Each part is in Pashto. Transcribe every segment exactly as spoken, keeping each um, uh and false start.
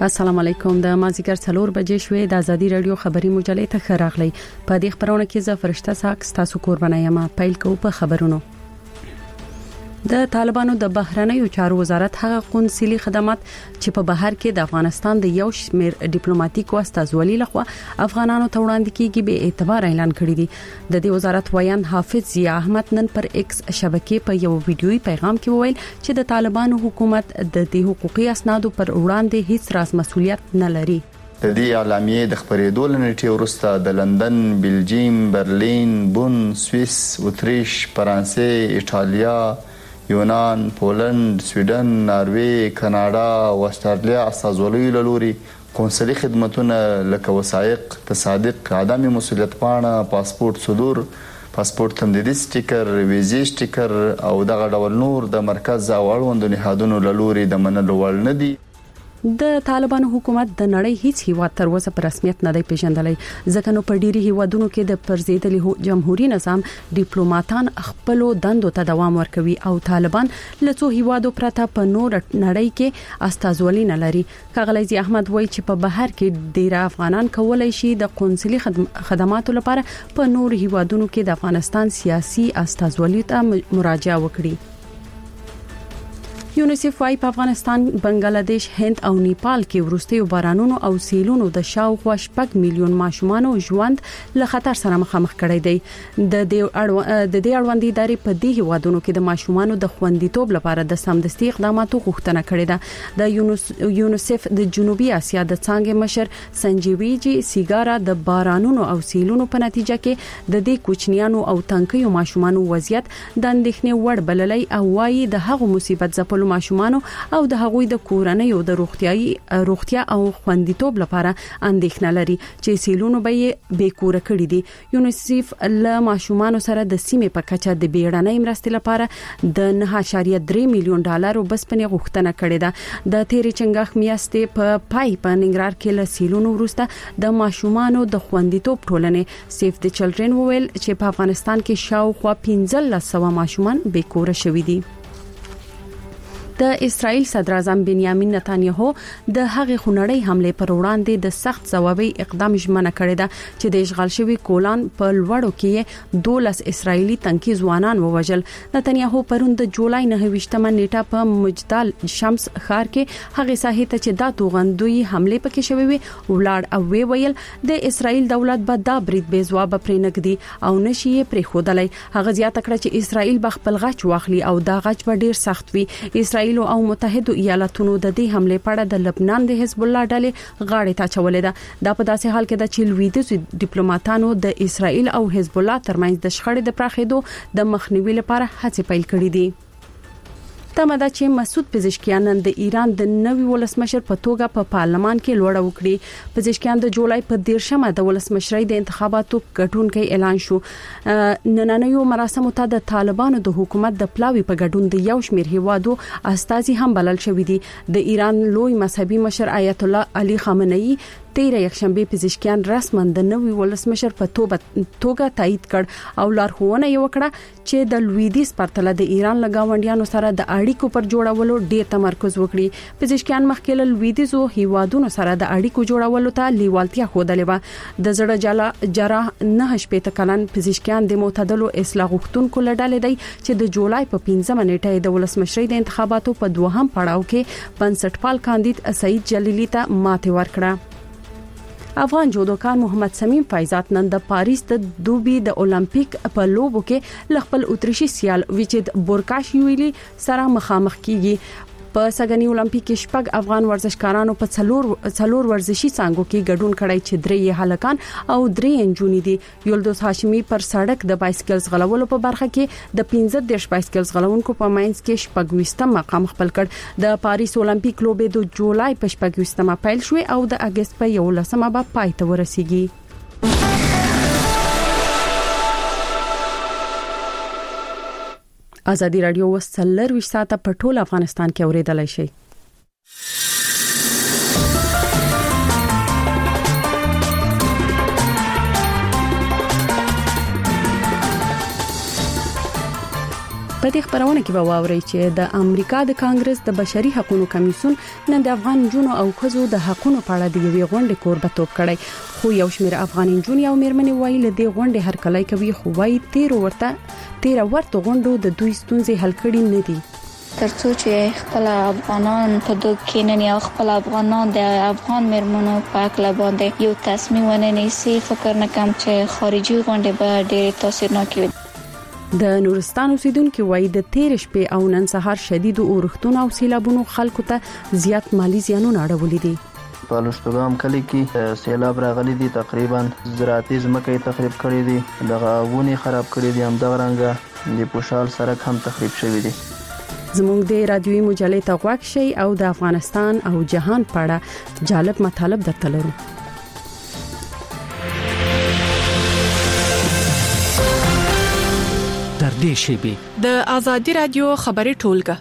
السلام علیکم. د مازیګر څلور بجې شوې د ازادي رادیو خبري مجلې ته خراغلی. په دې خبرونه کې زه فرشته ساک تاسو قربانه یم. پیل کوو په خبرونو. د طالبانو د بهرنیو چارو وزارت هغه قونسلي خدمات چې په بهر کې د افغانستان د یو شمېر ډیپلوماټیک واستازولي لخوا افغانانو ته وړاندې کیږي به اعتبار اعلان کړی دی. د دې وزارت ویان حافظ ضیا احمد نن پر ایکس شبکې په یو ویډیويي پیغام کې وویل چې د طالبانو حکومت د دې حقوقي اسنادو پر وړاندې هیڅ راز مسؤلیت نه لري. د دې اعلامیې د خبرېدو لنټي ورسته د لندن، بلجیم، برلین، بون، سوئیس، اتریش، فرانسې، ایټالیا، یونان، پولند، سویډن، ناروی، کاناډا او استرالیا استازولي لوري قونسلي خدماتونه لکه وثایق، تصادق، عدم مسؤلیت پاڼه، پاسپورت صدور، پاسپورت تمدیدي سټیکر، ویزې سټیکر او دغه ډول نور د مرکز او اړوند نهادونو لوري د منلو وړ نه دي. د طالبانو حکومت د نړۍ هیڅ هیواد تر اوسه په رسمیت نه دی پیژندلی، ځکه نو په ډیری هیوادونو کې د پرزیدلي جمهوریت نظام ډیپلوماټان خپل دندو ته دوام ورکوي او طالبان له څو هیوادو پرته په نور نړۍ کې استازولي نه لري. ښاغلی ضیا احمد وایي چې په بهر کې ډیر افغانان کولای شي د قونسلي خدماتو لپاره په نور هیوادونو کې د افغانستان سیاسي استازولي ته مراجعه وکړي. یونیسف وايي په افغانستان، بنگلاديش، هند او نیپال کې ورستیو بارانونو او سیلونو د شاوخوا شپږ میلیون ماشومان ژوند له خطر سره مخامخ کړي دي. د دې اړوند د دې اړوند ادارې په دې هیوادونو کې د ماشومان د خوندیتوب لپاره د سمدستي اقداماتو غوښتنه کړې ده. د یونیسف د جنوبي اسیا د څنګه مشر سنجیویجی سیګارا د بارانونو او سیلونو په نتیجه کې د دې کوچنیانو او تنکیو ماشومان وضعیت د اندېښنې وړ بللی او وايي د هغو مصیبت ځپلو ماشومان او د هغوی د کورنۍ او د روغتيایي روغتیا او خوندیتوب لپاره اندېښنه لري چې سیلونو به به کور کړی دي. یونیسف له ماشومان سره د سیمې په کچه د بیړنۍ مرستې لپاره د نه اعشاریه درې میلیون ډالر وبسپنې غوښتنه کړې ده. د تیرې چنګاخ میاشتې په پای په ننګرهار کې له سیلونو وروسته د ماشومان د خوندیتوب ټولنې سیف د چلډرن وویل چې په افغانستان کې شاوخوا پنځه سوه ماشومان به کور شوي دي. د اسرائیل صدر اعظم بنیامین نتانیاهو د هغې خونړۍ حمله پر وړاندې د سخت ځوابي اقدام ژمنه کړې ده چې د اشغال شوی کولان په لوړو کې دولس اسرائیلي تنکي ځوانان ووژل. نتانیاهو پرون د جولای نهه ویشتمه نیټه په مجدل شمس ښار کې هغه ساحې ته چې دا توغندوی حمله پکې شوې وي ولاړ او وی ویل د اسرائیل دولت به دا برید بې ځواب پرېنګدي او نشي پرې خودلای. هغه زیاته کړه چې اسرائیل به خپل غچ واخلي او دا غچ به ډیر سخت وي. اسرائیل او متحده ایالاتونو د دې حمله په اړه د لبنان د حزب الله ډلې غاړې ته چولې ده. دا په داسې حال کې ده چې لویدیځ ډیپلوماټانو د اسرائیل او حزب الله ترمنځ د شخړې د پراخېدو د مخنیوي لپاره هڅې پیل کړې دي. تمه ده چې مسعود پزشکیان نن د ایران د نوي ولسمشر په توګه په پارلمان کې لوړه وکړي. پزشکیان د جولای په دیرشمه د ولسمشرۍ د انتخاباتو ګډونکي اعلان شو. نننیو مراسمو ته د طالبانو د حکومت د پلاوی په ګډون د یو شمېر هیوادو استازي هم بلل شوې دي. د ایران لوی مذهبي مشر آیت الله علي خامنه‌ای تیر یکشنبه پزشکیان رسما د نوي ولسمشر په توګه تایید کړ او لارښوونه یې وکړه چې د لویدیځ پرتله د ایران لګاونډیانو سره د اړیکو پر جوړولو ډېر تمرکز وکړي. پزشکیان مخکې له لویدیځو هیوادونو سره د اړیکو جوړولو ته لیوالتیا ښودلې و. د زړه جراح نه شپېته کلن پزشکیان د معتدلو اصلاح غوښتونکو لړل دی چې د جولای په پنځمه نیټه د ولسمشرۍ د انتخاباتو په دوهم پړاو کې بنسټپال کاندید سعید جلیلی ته ماتې ورکړه. افغان جودوکار محمد سمیم فیضات نن د پاریس د دوبي د اولمپیک په لوبو کې خپل اتریشي سیال ویچید بورکاشویلی سره مخامخ کیږي. په سګنی اولمپیک کې شپږ افغان ورزشکارانو په څلور څلور ورزشي څنګهو کې ګډون کړی چې درې هلکان او درې انجونې دي. یولدوس هاشمی پر سړک د بایسکل ځغلولو په برخه کې د پنځه دیرش بایسکل ځغلونکو په ماینز کې شپږویشتم مقام خپل کړ. د پاریس اولمپیک لوبې د جولای په شپږویشتمه پیل شوې او د اگست په یولسمه به پای ته ورسیږي. ازادي رادیو وسلر وش ساعته په ټول افغانستان کې اوریدلای شي. په دې خبرونه کې به واوري چې د امریکا د کانګرس د بشري حقوقو کمیسیون نن د افغان جنو او خزو د حقوقو په اړه د یوې غونډې کوربتوب کړی خو یو شمېر افغان جنو او میرمنې وایي له دې غونډې هر کله کوي خو وایي تیر ورته تیر ورته غونډو د دوی ستونزې حل کړي نه دي ترڅو چې خپل افغانان په دوه کې نه یا خپل افغانان د افغان میرمنو په اړه باندې یو تصمیم ونیسي فکر نه کوم چې خارجي غونډې به ډېر تاثیرناک وي د نورستان اوسیدونکو وایي د تیر شپې او نن سهار شدید اورښتونه او سیلابونو خلکو ته زیات مالی زیانونه اړولي دي په لوشتګام کلی کې سیلاب راغلي دي تقریبا زراعتي ځمکې تخریب کړې دي دغه ونې خراب کړې دي هم دغه رنګه د پوشال سړک هم تخریب شوی دي زموږ د رادیوي مجلې ته غوښ شي او د افغانستان او جهان په اړه جالب مطالب درته لرو در دې شیبه د ازادي رادیو خبري ټولګه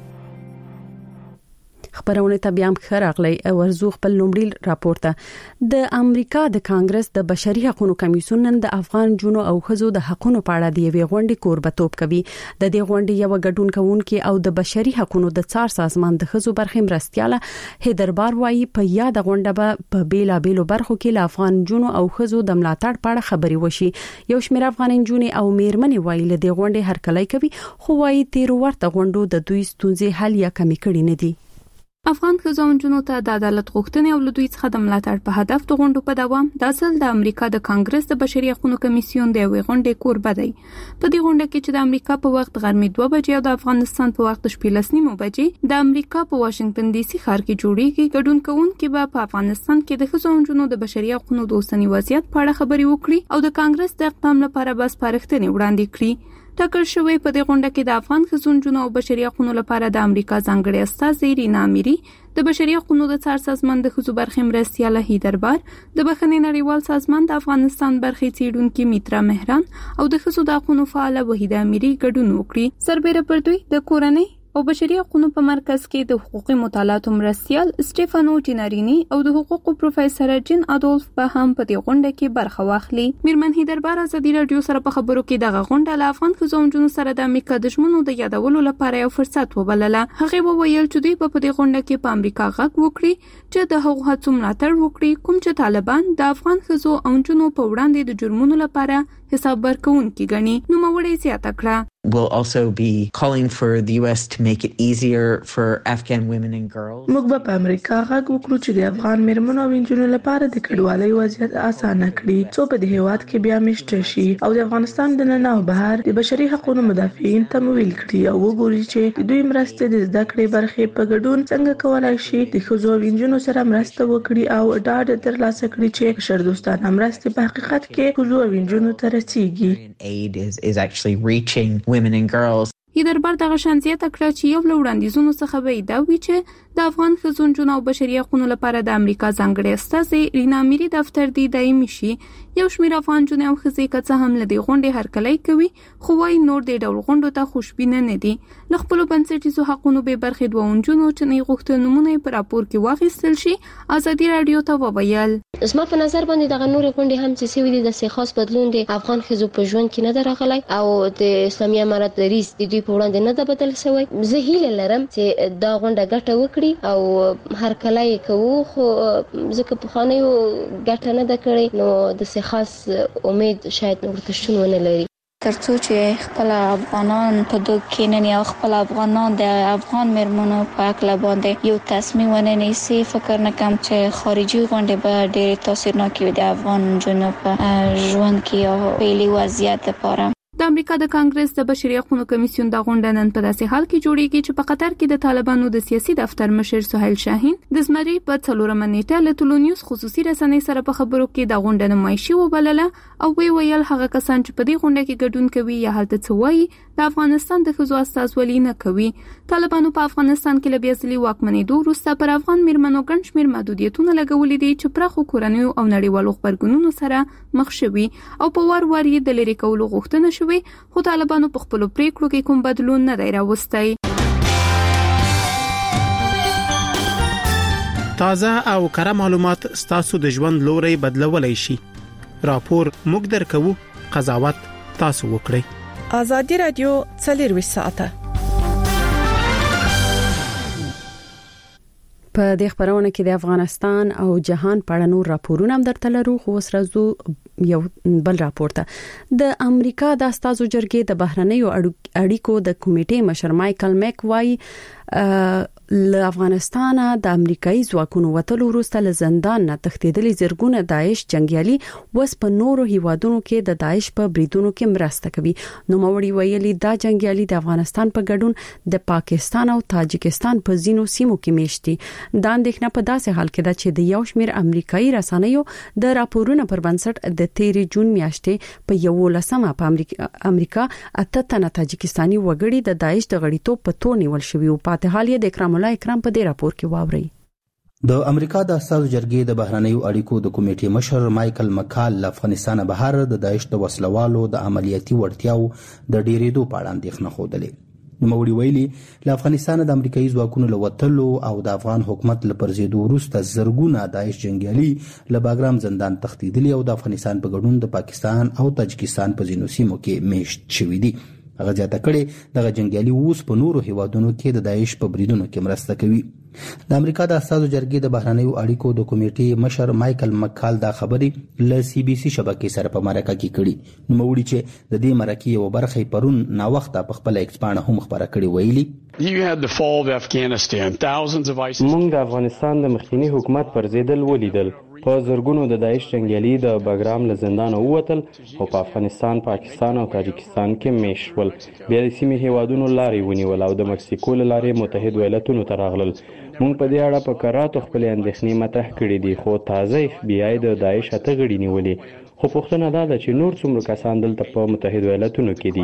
خبرونه ته بیا هم خراغلی ورزو خپل لومړی راپورته د امریکا د کانګرس د بشري حقوقو کمیسیون نن د افغان جنو او خزو د حقوقو په اړه د یوې غونډې کوربتوب کوي د دې غونډې یو ګډون کوونکی او د بشري حقوقو د څار سازمان د خزو برخې مرستياله هیدربار وایي په یاد غونډه به په بیلا بیلو برخو کې له افغان جنو او خزو د ملاتړ په اړه خبري وشي یو شمېر افغان جنونې او میرمنې وایي له دې غونډې هر کله کوي خو وایي تیر ورته غونډو د دوی ستونزې حل یا کمی کړي نه دي افغان ښځو ته د عدالت غوښتنې او لدوی څخه د ملاتړ په هدف د غونډو په دوام د اصل د امریکا د کانګرس د بشري حقوقو کمیسیون د یوې غونډې کوربه دی په دې غونډه کې چې د امریکا په وخت غرمې دوه بجې او د افغانستان په وخت شپږ لس نیمو بجې د امریکا په واشنگټن ډي سي ښار کې جوړیږي ګډون کوونکي به په افغانستان کې د ښځو د بشري حقوقو د اوسنی وضعیت په اړه خبري وکړي او د کانګرس د اقدام لپاره بس پارښتنې وړاندې کړي ټاکل شوی په دې غونډه کې د افغان ښځو او بشري حقوقو لپاره د امریکا ځانګړي استازي رینا اميري د بشري حقوقو د څار سازمان د ښځو برخې مرستياله هیدربار د بخښنې نړیوال سازمان د افغانستان برخې څیړونکو میترا مهران او د ښځو د حقوقو فعال وحیده اميري ګډون وکړي سربېره پر دوی د کورنۍ او بشري حقوقو په مرکز کې د حقوقي مطالعاتو مرستيال سټيفانو جینارینی او د حقوقو پروفیسور جین اډولف به هم په دې غونډه کې برخه واخلي میرمن هیدربار ازادي رادیو سره په خبرو کې د غونډه له افغان ښځو سره د امریکا د ژمنو د یادولو لپاره یو فرصت وبلله هغه وویل چې دوی په دې غونډه کې په امریکا غږ وکړي چې د هغو هڅو ملاتړ وکړي کوم چې طالبان د افغان ښځو او نجونو په وړاندې د جرمونو لپاره حساب ورکوونکي ګڼي نو موري زیاته کړه We'll also be calling for the U S to make it easier for Afghan women and girls. موږ به په امریکا غږ وکړو چې د افغان میرمنو او نجونو لپاره د کډوالۍ وضعیت اسانه کړي څو په دې هیواد کې بیا مشته شي او د افغانستان د نن او بهر د بشري حقوقو مدافعین تمویل کړي او وګوري چې د دوی مرسته د زده کړې برخې په ګډون څنګه کولای شي د ښځو او نجونو سره مرسته وکړي او ډاډ ترلاسه کړي چې بشردوستانه مرسته په حقیقت کې ښځو او نجونو ته رسیږي. Aid is is actually reaching women and girls. هیدربار دغه شان زیاته کړه چې یو لوړاندیزونو څخه به دا وی چې د افغان ښځو او بشري حقوقو لپاره د امریکا ځانګړي استازي رینا اميري دفتر دی دایمي شي یو شمېر افغان جن او ښځې کڅه هم لدی غونډې هرکلای کوي خو وايي نور د ډول غونډو ته خوشبینه نه دي ل خپل بنسټیزو حقوقو به برخې دوه جنونو چې نه غوښتنمونه په راپور کې واغستل شي ازادي رادیو ته وویل زما په نظر باندې دغه نور غونډې هم چې سوي دي د سي خاص بدلون دي افغان ښځو په ژوند کې نه درغلای او د اسلامي امارت د ریس د دوی په وړاندې نه د بدل شوی زه هیله لرم چې دا غونډه ګټه وکړي او هر کله یې کوو خو ځکه په خانه یو ګټه نه ده کړې نو د سي خاص امید شاید ورته شتون ونه لري ترڅو چې خپل افغانان په دوه کې نه یا خپل افغانان د افغان میرمنو په اړه باندې یو تصمیم ونیسي فکر نه کوم چې خارجي غونډې به ډېر تاثیرناک وي د افغان جنونو په ژوند کې او په وضعیت لپاره د امریکا د کانګرس د بشري حقوقو کمیسیون د غونډه نن په داسې حال کې جوړیږي چې په قطر کې د طالبانو د سیاسي دفتر مشر سهیل شاهین د زمري په څلورمه نیټه له ټولنیوز خصوصي رسنۍ سره په خبرو کې د غونډه نمایشي وبلله او وی ویل هغه کسان چې په دې غونډه کې ګډون کوي یا هلته څه وایي د افغانستان د ښځو استازولي نه کوي طالبانو په افغانستان کې لبیا ځلې واکمنېدو وروسته پر افغان میرمنو ګڼ شمېر محدودیتونه لګولې دي چې پراخو کورنیو او نړیوالو خبرګونونو سره مخ شوي او په وار وار یې د لری کولو غوښتنه شوې خو طالبانو په خپل پریکړو کې کوم بدلون نه دی راوستی. تازه او کره معلومات ستاسو د ژوند لوري بدلولای شي. راپور موږ درکو، قضاوت تاسو وکړئ. ازادي رادیو څلور ساعته په دې خبرونه کې د افغانستان او جهان په اړه نور راپورونه هم درته لرو خو اوس راځو یو بل راپورته د امریکا د استازو جرګې د بهرنیو اړیکو د کمیټې مشر مايكل میک وايي له افغانستان د امریکایي ځواکونو وټلو وروسته له زندان نه تښتیدلي زرګونه داعش جنگیالي وس په نورو هیوادونو کې د داعش په بریدونو کې مرسته کوي نو موري ویلي دا جنگیالي د افغانستان په ګډون د پاکستان او تاجکستان په زینو سیمو کې میشتي دا اندېښنه په داسې حال کې ده چې د یو شمېر امریکایي رسنیو د راپورونو پر بنسټ د تیرې جون میاشتې په یو لسمه په امریکا امریکا اته تنه تاجکستاني وګړي د داعش د غړیتوب په تور نیول شوی او په حال یې د اکرام الله اکرام په دې راپور کې واوري د امریکا د استازو جرګې د بهرنیو اړیکو د کمیټې مشر مايكل مکال له افغانستان بهر د داعش د وسلوالو د عملیاتي وړتیاو د ډیرېدو په اړه اندېښنه خوده نو موري ویلي له افغانستان د امریکایي ځواکونو له وټلو او د افغان حکومت له پرځېدو وروسته زرګونه داعش جنگیالي له باګرام زندان تښتیدلي او د افغانستان په ګډون د پاکستان او تاجکستان په ځینو سیمو کې میشت شوي دي هغه ځاته کړي دغه جنگیالي اوس په نورو هیوادونو کې د داعش په بریدونو کې مرسته کوي د امریکا د استازو جرګې د بهرنیو اړیکو د کمیټې مشر مايكل مکال دا خبرې له سی بي سي شبکې سره په مرکه کې کړي نو وړي چې د دې مرکې یو برخه پرون نا وخت په خپل ایکسپانه هم خبره کړي ویلي موږ د افغانستان د مخکنی حکومت پر ضد ولیدل په زرګونو د داعش جنگیالي د باګرام له زندان ووتل او په افغانستان، پاکستان او تاجکستان کې میشول بیا د سیمې هیوادونو لارې ونیول او د مکسیکو لارې متحد ایالاتونو ته راغلل موږ په دې اړه په کراتو خپل اندېښنې مطرح کړې دي خو تازه اف بی آی د داعش اته غړي نیولې خو پوښتنه دا ده چې نور څومره کسان دلته په متحد ایالاتونو کې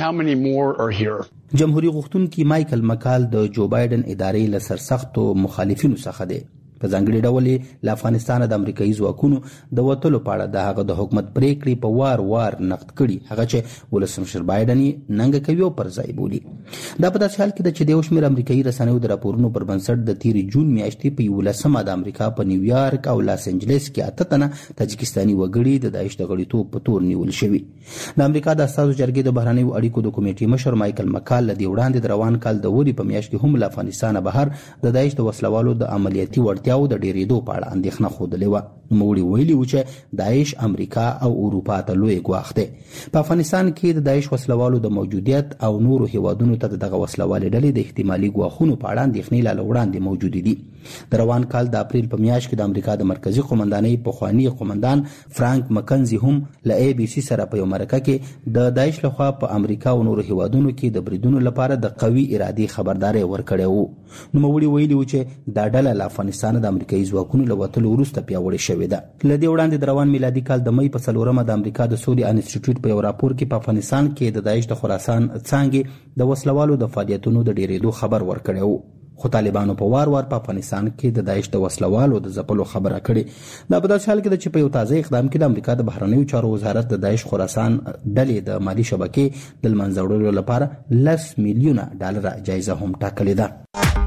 دي جمهوریت غوښتونکي مايكل مکال د جو بایدن ادارې له سرسختو مخالفینو څخه دی په ځانګړي ډول له افغانستان د امریکایي ځواکونو د وټلو په اړه د هغه د حکومت پریکړې په وار وار نقد کړي هغه چې ولسمشر بایدن ننګ کوي او پر ځای بولي دا په داسې حال کې چې د یو شمېر امریکایي رسنیو د راپورونو پر بنسټ د تیرې جون میاشتې په یولسمه د امریکا په نیویارک او لاس انجلس کې اته تنه تاجکستاني وګړي د داعش د غړیتوب په تور نیول شوي د امریکا د استازو جرګې د بهرنیو اړیکو د کمیټې مشر مايكل مکال له دې وړاندې د روان کال د وری په میاشت کې هم له افغانستان بهر د داعش د وسلوالو د عملیاتي وړتیا او د ډیرېدو په اړه اندېښنه خوده و نو وړي ویلي و چې داعش امریکا او اروپا ته لوی ګواښ دی په افغانستان کې د داعش وسلوالو د موجودیت او نورو هیوادونو ته دغه وسلوالې ډلې د احتمالي ګواښونو په اړه اندېښنې لا وړاندې موجود دي د روان کال د اپریل په میاشت کې د امریکا د مرکزی قومندانۍ پخوانی قومندان فرانک مکنزي هم له ای بي سي سره په یو مرکه کې د داعش لخوا په امریکا او نورو هیوادونو کې د بریدونو لپاره د قوي ارادي خبرداري ورکړې وو نو وړي ویلي و چې دا ډله له افغانستان د امریکایي ځواکونو له وټلو وروسته پیاوړې شوې ده لدې وړاندې د روان میلادي کال د مې په څلورمه د امریکا د سولې انسټیټیوټ په یو راپور کې په افغانستان کې د داعش د خراسان څانګې د وسلوالو د فعالیتونو د ډیرېدو خبر ورکړی و خو طالبانو په وار وار په افغانستان کې د داعش د وسلوالو د ځپلو خبره کړې دا په داسې حال کې ده چې په یو تازه اقدام کې د امریکا د بهرنیو چارو وزارت د داعش خراسان ډلې د مالی شبکې د منځه وړلو لپاره لس میلیونه ډالر جایزه هم ټاکلې ده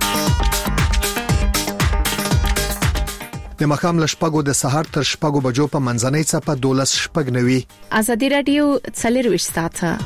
د مخام لشپګو د سحر تر شپګو بجو په منځنۍ څپه دولس شپګ نوي ازادي رادیو څلور ساعته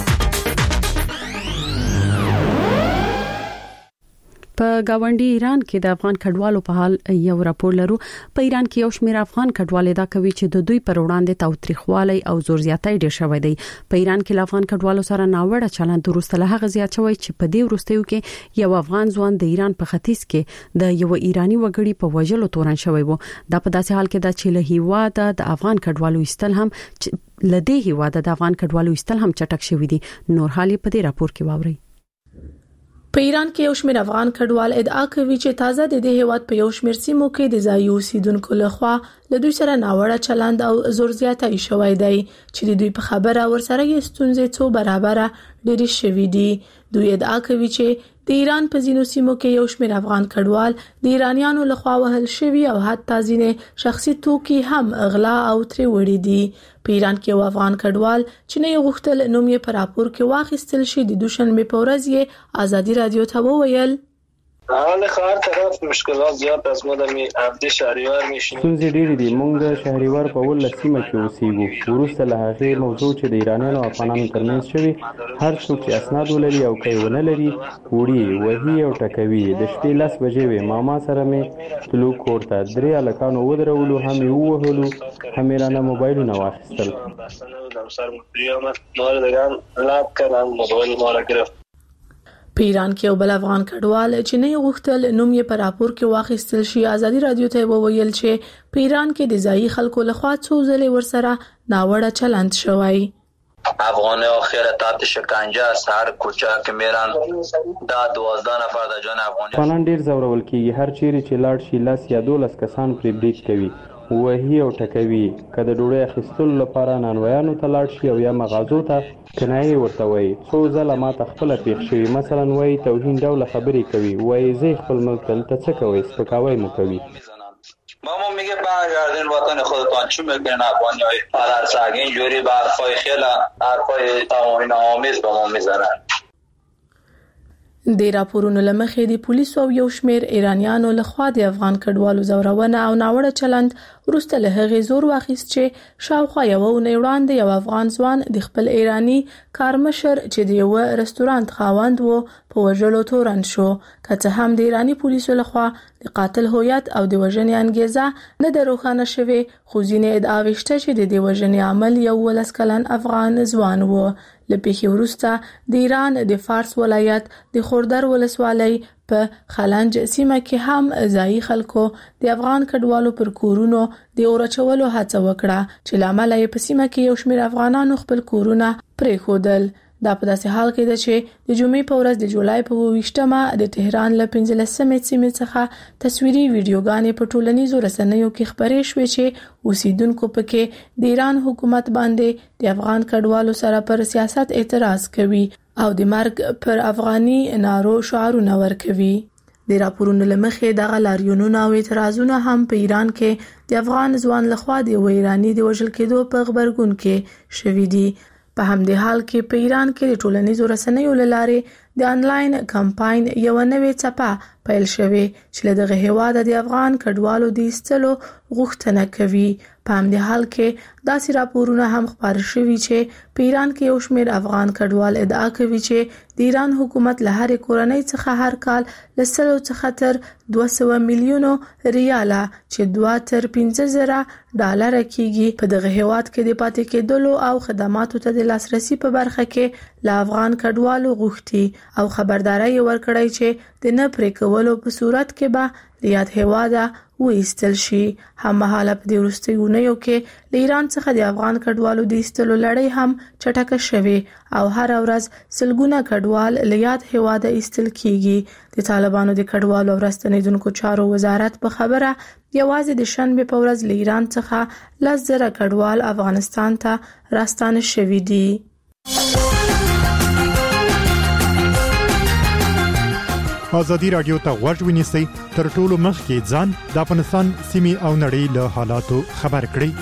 په گاونډي ایران کې د افغان کډوالو په حال یو راپور لرو په ایران کې یو شمېر افغان کډوال دا کوي چې د دوی پر وړاندې تاوتریخوالي او زور زیاتۍ ډېر شوی دی په ایران کې افغان کډوالو سره ناوړه چلند وروسته له هغه زیات شوی چې په دې وروستیو کې یو افغان ځوان د ایران په ختیځ کې د یو ایرانی وګړي په وژلو تورن شوی وو دا په داسې حال کې د چې له هیواده د افغان کډوالو استل هم لدې هیواده د افغان کډوالو استل هم چټک شوی دي نور حالي په دې راپور کې واوري په ایران کې یو شمېر افغان کډوال ادعا کوي چې تازه د دې هیواد په یو شمېر سیمو کې د ځایي اوسیدونکو لخوا له دوی سره ناوړه چلند او زور زیاتی شوی دی چې د دوی په خبره ورسره یې ستونزې څو برابره ډېرې شوې دي دوی ادعا کوي چې د ایران په ځینو سیمو کې یو شمېر افغان کډوال د ایرانیانو لخوا وهل شوي او حتی ځینې شخصي توکي هم اغلا او ترې وړي دي په ایران کې یو افغان کډوال چې نه غوښتل نوم یې په راپور کې واخیستل شي د دوشنبه په ورځ یې ازادي رادیو ته وویل حال خار طرف مشکلات زیات از ما د عبد شهریور میشنیم. ستونزې ډېرې دي. موږ د شهریور په ولس سیمه کې اوسېږو. وروسته له هغې موضوع چې د ایرانیانو او افغانانو ترمنځ شوې، هر څوک چې اسناد ولري او که یې ونه لري وړي وهي او ټکوي. د شپې لس بجې وې، ماما سره مې تلو کور ته. درې هلکانو ودرولو، هم یې ووهلو، هم یې رانه موبایلونه واخیستل. په ایران کې یو بل افغان کډوال چې نه غوښتل نوم یې په راپور کې واخیستل شي، ازادي رادیو ته وویل چې په ایران کې د ځایي خلکو لخوا څو ځلې ورسره ناوړه چلند شوی. افغان آخر تحت شکنجه است. هر کوچه که میرن دا دوازده نفر د جان افغانی افغانان ډیر زورول کیږي. هر چیرې چې لاړ شي لس یا دولس کسان پرې بریک کوي، وهي او ټکوي. که د ډوډۍ اخیستلو لپاره نانوایانو ته لاړ شي او یا مغازو ته، کنایې ورته وایي. څو ځله ما ته خپله پېښ شوي. مثلا وایي توهین ډوله خبرې کوي، وایي زه خپل ملک ته دلته څه کوئ، سپکاوی مو کوي. ماما میگه برگردین وطن خودتان، چی میکنین افغانی های پدرسگ اینجوری به حرفای خیلی حرفای توهین آمیز به ما میزنن. د راپورونو لمخې د پولیسو او یو شمېر ایرانیانو لخوا د افغان کډوالو زورونه او ناوړه چلند وروسته له هغې زور واخیست چې شاوخوا یوه اونۍ وړاندې یو افغان ځوان د خپل ایراني کارمشر چې د یوه رستورانت خاوند و په وژلو تورن شو. که څه هم د ایراني پولیسو لخوا د قاتل هویت او د وژنې انګیزه نه ده روښانه شوې، خو ځینې ادعاوې شته چې د دې وژنې عمل یو ولس کلن افغان ځوان و. له پیښې وروسته د ایران د فارس ولایت د خوردر ولسوالۍ په خلنج سیمه کې هم ځایي خلکو د افغان کډوالو پر کورونو د اور اچولو هڅه وکړه، چې له امله یې په سیمه کې یو شمېر افغانانو خپل کورونه پرېښودل. دا په داسې حال کې ده چې د جمعې په ورځ د جولای په اوویشتمه د تهران له پنځلسمې سیمې څخه تصویري ویډیوګانې په ټولنیزو رسنیو کې خپرې شوې چې اوسیدونکو پکې د ایران حکومت باندې د افغان کډوالو سره پر سیاست اعتراض کوي او د مرګ پر افغاني نارو شعارونه ورکوي. د راپورونو لمخې دغه لاریونونه او اعتراضونه هم په ایران کې د افغان ځوان لخوا د یو ایراني د وژل کېدو په غبرګون کې شوي دي. په همدې حال کې په ایران کې د ټولنیزو رسنیو له لارې د انلاین کمپاین یو نوې څپه پیل شوې چې له دغه هېواده د افغان کډوالو د ایستلو غوښتنه کوي. په همدې حال کې داسې راپورونه هم خپاره شوي چې په ایران کې یو شمېر افغان کډوال ادعا کوي چې د ایران حکومت له هرې کورنۍ څخه هر کال له سلو څخه تر دوه سوه میلیونو ریاله چې دوه تر پنځه زره ډالره کېږي په دغه هېواد کې د پاتې کېدلو او خدماتو ته د لاسرسي په برخه کې له افغان کډوالو غوښتي او خبرداری ورکړی چې د نه پرې کولو په صورت کې به له یاد هېواده وایستل شي. هممهاله په دې وروستیو اونیو کې له ایران څخه د افغان کډوالو د ایستلو لړۍ هم چټکه شوې او هره ورځ سلګونه کډوال له یاد هېواده ایستل کېږي. د طالبانو د کډوالو او راستنېدونکو چارو وزارت په خبره یوازې د شنبې په ورځ له ایران څخه لس زره کډوال افغانستان ته راستانه شوي دي. ازادي رادیو ته غوږ ونیسئ، تر ټولو مخکې ځان د افغانستان سیمې او نړۍ له حالاتو خبر کړئ.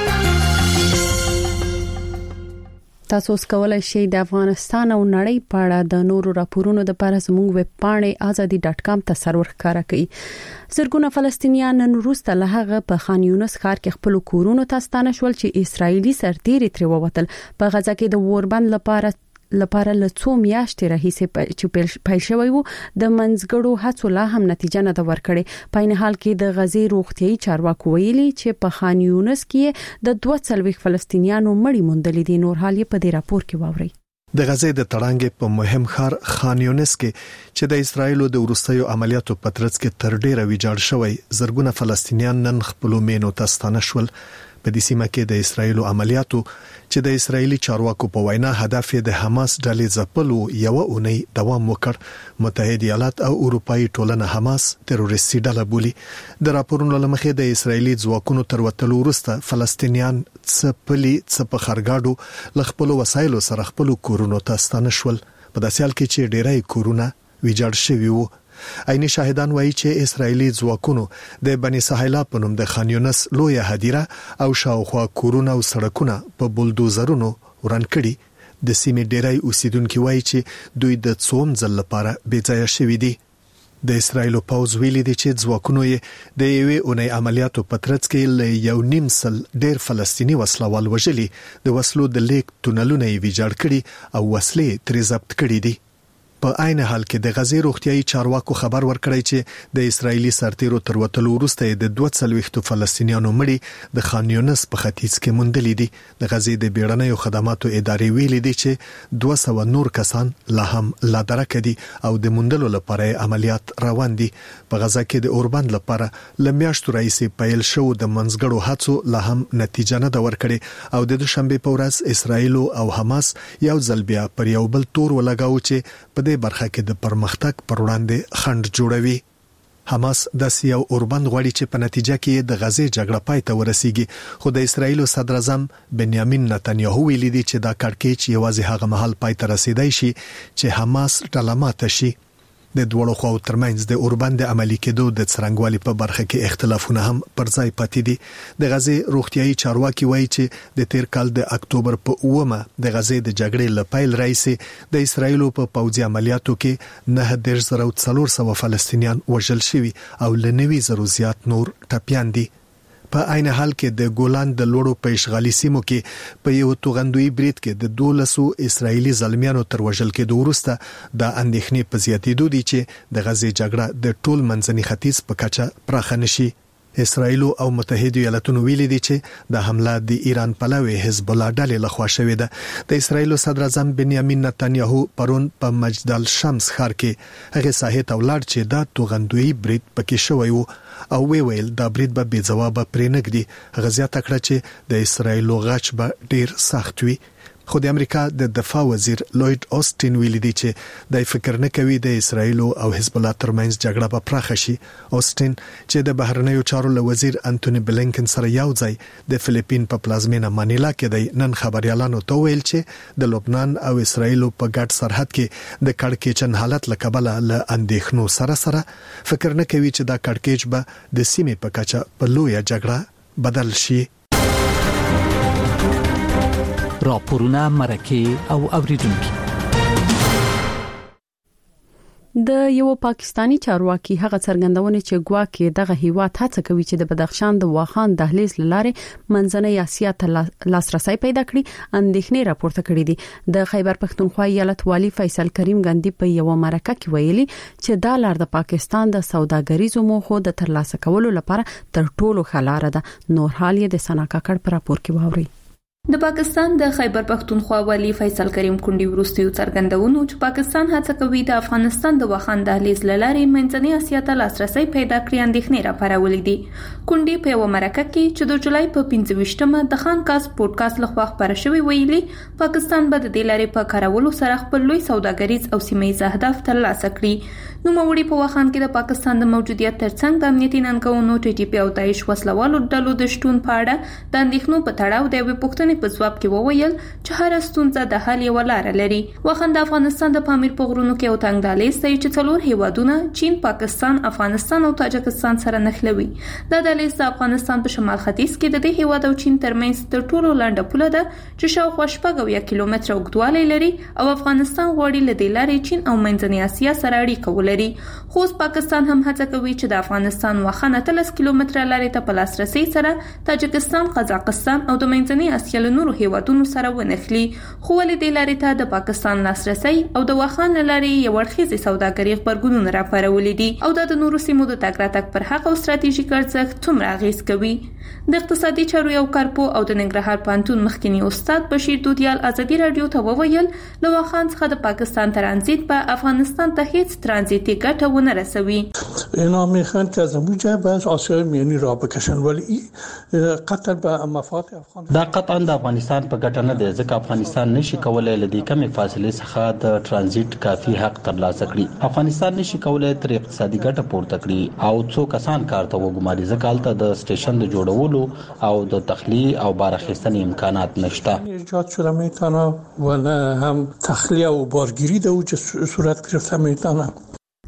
تاسو کولای شئ د افغانستان او نړۍ په اړه د نورو راپورونو لپاره زموږ ویب پاڼه azadi dot com ته سرور ښکارا کړئ. زرګونه فلسطینیان نن وروسته له هغه په خان یونس ښار کې خپل کورونو ته ستانه شول چې اسرایلی سرتیري ترې ووتل. په غزا کې د ووربند لپاره لپاره له څو میاشتې راهیسې چې پیل شوی وو د منځګړو هڅو لا هم نتیجه نه ده ورکړې. په عین حال کې د غزې روغتيایي چارواکو ویلي چې په خان یونس کې د دوه څلوېښت فلسطینیانو مړي موندل دي. نور حال یې په دې راپور کې واورئ. د غزې د تړانګې په مهم ښار خان یونس کې چې د اسرایلو د ورستیو عملیاتو په ترڅ کې تر ډیره ویجاړ شوی، زرګونه فلسطینیان نن خپل مینو ته ستانه شول. په دې سیمه کې د اسرایلو عملیاتو چې د اسرایلی چارواکو په وینا هدف یې د حماس ډلې ځپلو یو اونۍ دوام وکړ. متحده ایالات او اروپאי ټولنه حماس تروریستي ډله بولي. د راپورونو لمخې د اسرایلی ځواکونو تر وتلو وروسته فلسطینیان څپلي څپ خرګاډو ل خپل وسایلو سره خپل کورونو ته ستانه شول. په داسې حال کې چې ډیرای کورونه ویجاړ شوي وو. عیني شاهدان وایي چې اسرایلی ځواکونو د بني سهیلا په نوم د خان یونس لویه هدیره او شاوخوا کورونه او سړکونه په بولدوزرونو وران کړي. د سیمې ډیری اوسیدونکو وایي چې دوی د څوم ځل لپاره بې ځای شوي دي. د اسرایل پوز ویلي دی چې ځواکونو یې د یوې اونۍ عملیاتو په ترڅ کې ل یو نیم سل ډېر فلسطینی وسلوال وژلي، د وسلو د لیک تونلونه یې ویجاړ کړي او وسلې ترې ضبط کړي دي. په عین حال کې د غزې روغتيایي چارواکو خبر ورکړی چې د اسرایلی سرتیرو تر وټلو وروسته د دوه څلويختو فلسطینیانو مړي د خان یونس په ختیځ کې موندلې دي. د غزې د بیړنیو خدماتو ادارې ویلي دي چې دوه سوه نور کسان لا هم لا درکه دي او د موندلو لپاره عملیات روان دي. په غزا کې د اوربند لپاره لمیاشتو راځي پیل شو د منځګړو هڅو لا هم نتیجه نه دا ورکړي او د دوشنبه په ورځ اسرایل او حماس یو ځل بیا پر یو بل تور ولګاو چې په دې برخه کې د پرمختګ پر وړاندې خنډ جوړوي. حماس د سیاو اوربند غواړي چې په نتیجه کې د غزې جګړه پای ته ورسیږي، خو د اسرایل صدر اعظم بنیامین نتنیاهو ویلي دی چې دا کړکېچ یوازې هغه مهال پای ته رسیدای شي چې حماس ډلمات شي. د دوړو خو ترمنځ د اوربند عملی کېدو د څرنګوالي په برخه کې اختلافونه هم پر ځای پاتې دي. د غزې روغتيایي چارواکي وایي چې د تیر کال د اکتوبر په اومه د غزې د جګړې لپیل راځي د اسرایل په پوځي عملیاتو کې نه د زرو څلور سوه فلسطینیان وژل شوي او لنوي زرو زیات نور ټپيان دي. په عین حال کې د ګولان د لوړو په اشغالي سیمو کې په یو توغندوی برید کې د دولسو اسرایلی ځلمیانو تر وژل کېدو وروسته د اندېښنې په زیاتېدو دي چې د غزې جګړه د ټول منځني ختیځ په کچه پراخه نشي. اسرایل او متحده ایالاتونو ویلي دي چې د حمله د ایران پلوي حزب الله ډلې لخوا شوې ده. د اسرایل صدر اعظم بنیامین نتنیاهو پرون په مجدل شمس ښار کې هغه ساحه ته ولاړ چې دا توغندوی برید پکې شوی وو او وی ویل دا برید به بې ځواب پرې نګدي. غزا تکړه چې د اسرایل غچ به ډیر سخت وي. خو د امریکا د دفاع وزیر لوید اوسټین ویلي دی چې د فکر نه کوي د اسرایل او حزب الله ترمنځ جګړه به پراخه شي. اوسټین چې د بهرنیو چارو له وزیر انټونی بلینکن سره یو ځای د فلیپین په پلازمینه مانیلا کې دی نن خبريالانو ته ویل چې د لبنان او اسرایل په ګډ سرحد کې د کړکېچن حالت لکبل له اندېښنو سره سره فکر نه کوي چې دا کړکېچ به د سیمې په کچه په لویه جګړه بدل شي. راپورونه مرکه او اوریدونکو د یو پاکستانی چارواکي هغه څرګندونه چې ګواکې دغه هیواد هڅه کوي چې د بدخشان د واخان دهلیز لاره منځنۍ اسیا ته لاسرسي پیدا کړي اندېښنې راپورته کړې دي. د خیبر پښتونخوا ایالت والی فیصل کریم ګاندی په یو مرکه کې ویلي چې دا لار د پاکستان د سوداګریزو موخو د ترلاسه کولو لپاره تر ټولو ښه لار ده. نور حال یې د سنا کاکړ پر راپور کې واوري. د پاکستان د خیبر پښتونخوا والی فیصل کریم کونډي وروستیو څرګندونو چې پاکستان هڅه کوي د افغانستان د واخان دهلیز لارې منځنۍ اسیا ته لاسرسي پیدا کړي اندېښنې راپارولې دي. کونډي په یو مرکه کې چې د جولای په پنځه ویشتمه د خان کاس پودکاسټ لخوا خبره شوې ویلي پاکستان به د دې لارې په کارولو سره خپل لوی سوداګریز او سیمه‌ییز اهداف ترلاسه کړي. نو موري په واخان کې د پاکستان د موجودیت ترڅنګ د امنیتي ننګونو ټي ټي پی او داعش وسلوالو ډلو د شتون په اړه د اندېښنو په تړاو د یوې پوښتنې په ځواب کې وویل چې هر ستونزه د حل یو لار لري. واخان د افغانستان د پامیر په غرونو کې او تنګ دهلیز دی چې څلور هیوادونه چین، پاکستان، افغانستان او تاجکستان سره نښلوي. دا دهلیز د افغانستان په شمال ختیځ کې د دې هیواد او چین ترمنځ تر ټولو لنډه پوله ده چې شاوخوا شپږ اویا کیلومتره اوږدوالی لري او افغانستان غواړي له دې لارې چین او منځنۍ اسیا سره اړیکه ولري. خو پاکستان هم هڅه کوي چې د افغانستان واخان اتلس کیلومتره لارې ته په لاسرسي سره تاجکستان، قزاقستان او د منځنۍ اسیا له نورو هیوادونو سره ونښلي. خو ولې دې لارې ته د پاکستان لاسرسي او د واخان لارې یو اړخیزې سوداګري خبرګونونه راپارولي دي او دا د نورو سیمو د تګ راتګ پر حق او ستراتیژیک ارزښت څومره اغیز کوي. د اقتصادي چارو یو کارپو او د ننګرهار پوهنتون مخکینی استاد بشیر دودیال ازادي رادیو ته وویل له واخان څخه د پاکستان ترانزیت په افغانستان ته هیڅ ترانزیتي ګټه ونه رسوي. اینا میخوان که از اونجا به آسیای میانی را بکشن ولی قطر به مفاد افغانستان دا قطعا د افغانستان په ګټه نه دی ځکه افغانستان نشي کولای له دې کمې فاصلې څخه د ترانزیت کافي حق ترلاسه کړي. افغانستان نشي کولای تر اقتصادي ګټه پورته کړي او څو کسان کار ته وګماري ځکه هلته د سټیشن د جوړولو او د تخلیه او بار اخیستنې امکانات نشته. ایجاد شده میتونه و نه هم تخلیه و بارگیری در اوج صورت گرفته میتونه.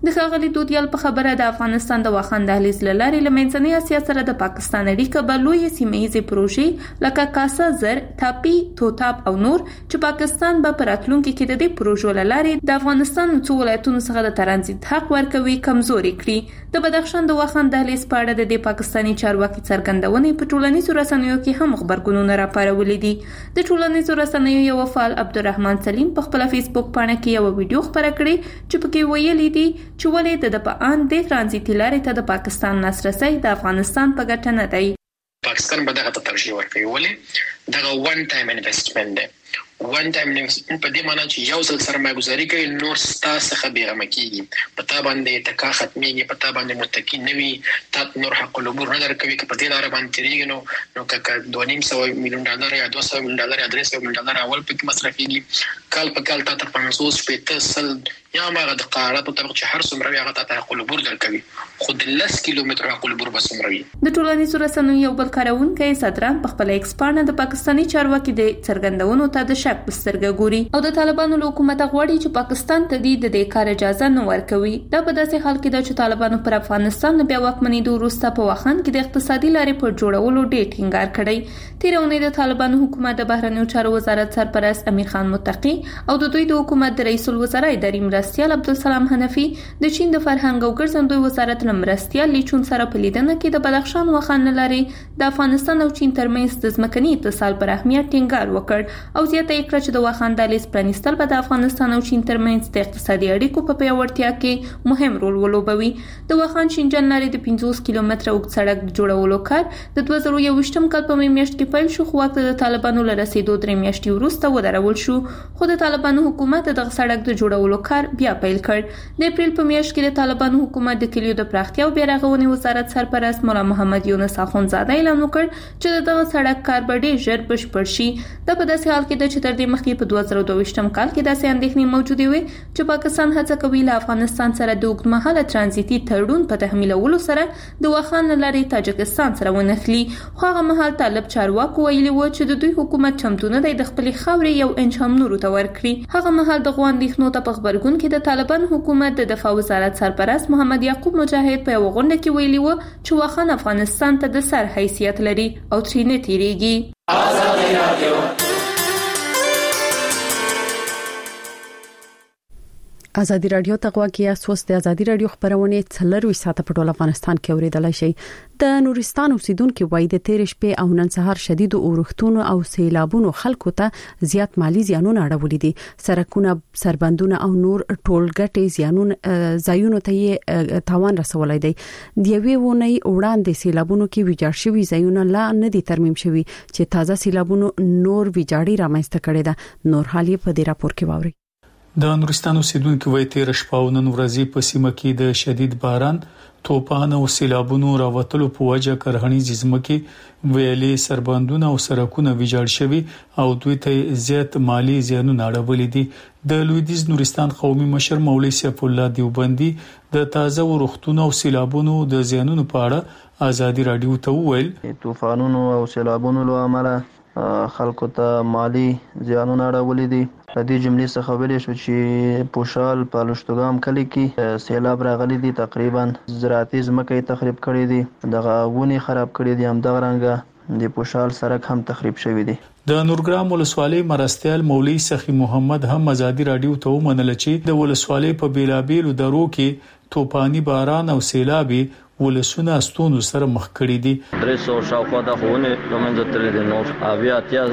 د ښاغلي دودیال په خبره د افغانستان د واخان دهلیز لارې لمنځنۍ اسیا سره د پاکستان اړیکه به لوی سیمه‌ایزې پروژې لکه کاسا زر، تاپی، توتاب او نور چې پاکستان به پراتلونکو کې د دې پروژو لارې د افغانستان څو ولایتونو څخه د ترانزیت حق ورکوي کمزوري کړي. د بدخشان د واخان دهلیز په اړه د پاکستاني چارواکي څرګندونې په ټولنیزو رسنیو کې هم خبرګونونه راپارولي دي. د ټولنیزو رسنیو یو فعال عبدالرحمن سلیم په خپل فیسبوک باندې کې یو ویډیو خبره کړې چې پکې ویلي دي چې ولې د په ان د ترانزیتي لارې ته د پاکستان لاسرسي د افغانستان په ګټه نه دی. پاکستان به دغه ترجیح ورکوي ولې دغه وان ټایم انویسټمنت دی. وان ټایم انویسټمنت په دې معنی چې یو ځل سرمایه گذاري کوي نور ستاسو څخه بیغمه کیږي، پتا باندې تکا ختميږي، پتا باندې متکی نوي، تا نور حق العبور نه درکوي چې په دې لار باندې تیریږي نو نو که دوه نیم سوه میلیون ډالر یا دوه سوه میلیون ډالر یا درې سوه میلیون ډالر اول پکې مصرفيږي، کال په کال تا ته پنځوس شپېته سل یا هغه د قرارداد په طبق چې هر څومره هغه ته حق العبور درکوي، خو د لس کیلومتر حق العبور به څومره وي. د ټولنیزو رسنیو یو بل کارونکي صدران په خپل ایکس باندې د پاکستاني چارواکي د څرګندونو ته د شک په سترګه ګوري او د طالبانو له حکومت غواړي چې پاکستان ته د دې کار اجازه نه ورکوي. دا په داسې حال کې د طالبانو پر افغانستان بیا واکمنۍ د وروسته په واخان کې د اقتصادي لارې په جوړولو ډېر ټینګار کړی. تیرونه د طالبانو حکومت د بهرنیو چارو وزارت سرپرست امیر خان متقی او د دوی د حکومت د رئیس الوزرا اداري مرستیال عبدالسلام حنفي د چین د فرهنګ او ګرځندوی وزارت لمرستیال لیچون سره په لیدنه کې د بدخشان واخان لارې د افغانستان او چین ترمنځ د ځمکني اتصال پر اهمیت ټینګار وکړ او زیاته یې کړه چې د واخان دهلیز پرانیستل به د افغانستان او چین ترمنځ د اقتصادي اړیکو په پیاوړتیا کې مهم رول ولوبوي. د واخان شینجان لارې د پنځوس کیلومتره اوږد سړک جوړولو کار د دوه زره یوویشتم کال په میاشت کې پیل شو، خو وخت د طالبانو له رسیدو درې میاشتې وروسته ودرول شو، خو د طالبانو حکومت دغه سړک د جوړولو کار بیا پیل کړ. د اپریل په میاشت کې د طالبانو حکومت د کلیو د پراختیا او بیارغونې وزارت سرپرست مولا محمد یونس اخونزاده اعلان وکړ چې دغه سړک کار به ډېر ژر بشپړ شي. دا په داسې حال کې ده چې تر دې مخکې په دوه زره دوه ویشتم کال کې داسې اندېښنې موجودې وې چې پاکستان هڅه کوي له افغانستان سره د اوږدمهاله ترانزیتي تړون په تحمیلولو سره د واخان له لارې تاجکستان سره ونښلي، خو هغه مهال طالب چارواکو ویلي و چې د دوی حکومت چمتو نه دی د خپلې خاورې یو انچ هم نورو ته ورکړي. هغه مهال دغو اندېښنو ته په غبرګون کې د طالبان حکومت د دفاع وزارت سرپرست محمد یعقوب مجاهد په یوه غونډه کې ویلي و چې واخان افغانستان ته د سر حیثیت لري او ترې نه تیریږي. ازادي رادیو ته غواړي اساس د ازادي رادیو خبرونه څلروي ساعته په ټول افغانستان کې اوریدلای شي. د نورستان اوسیدونکو وایي د تیر شپې او نن سهار شدید اورښتونو او سیلابونو خلکو ته زیات مالی زیانونه اړولې دي. سرکونه، سربندونه او نور ټولګټې زیانونه زایونو ته تاوان رسولای دي. د یوې ونې وړاندې سیلابونو کې ویجاړ شوی زایونه لا نه دي ترمیم شوی چې تازه سیلابونو نور ویجاړی رامنځته کړي ده. نور حالي په دې راپور کې واوري. د نورستان اوسیدونکو وایي تیر شپه او نن ورځې په سیمه کې د شدید باران، توپان او سیلابونو راوتلو په وجه کرهنیز ځمکې ویلې، سربندونه او سرکونه ویجاړ شوي او دوی ته زیات مالی زیانونه اړولې دي. د لویدیز نورستان قومي مشر مولوي سیف الله دیوبندي د تازه ورښتونو او سیلابونو د زیانونو په اړه ازادي رادیو ته وویل طوفانونو او سیلابونو له امله خلکو ته مالی زیانونه اړولې دي. د دې جملې څخه ویل شو چې پوشال په لشتګام کلی کې سیلاب راغلي دي، تقریبا زراعتي ځمکې تخریب کړې دي، دغه ونې خراب کړې دي، هم دغه رنګه د پوشال سړک هم تخریب شوی دی. د نورګرام ولسوالۍ مرستیال مولوي سخی محمد هم ازادي رادیو ته ومنل چې د ولسوالۍ په بیلابیلو درو کې توپانی باران او سیلابي ولسونه استونو سره مخ کړي دي. درې سوه شاوخوا د خونه لمنځه تللي دي، نور اویا اتیا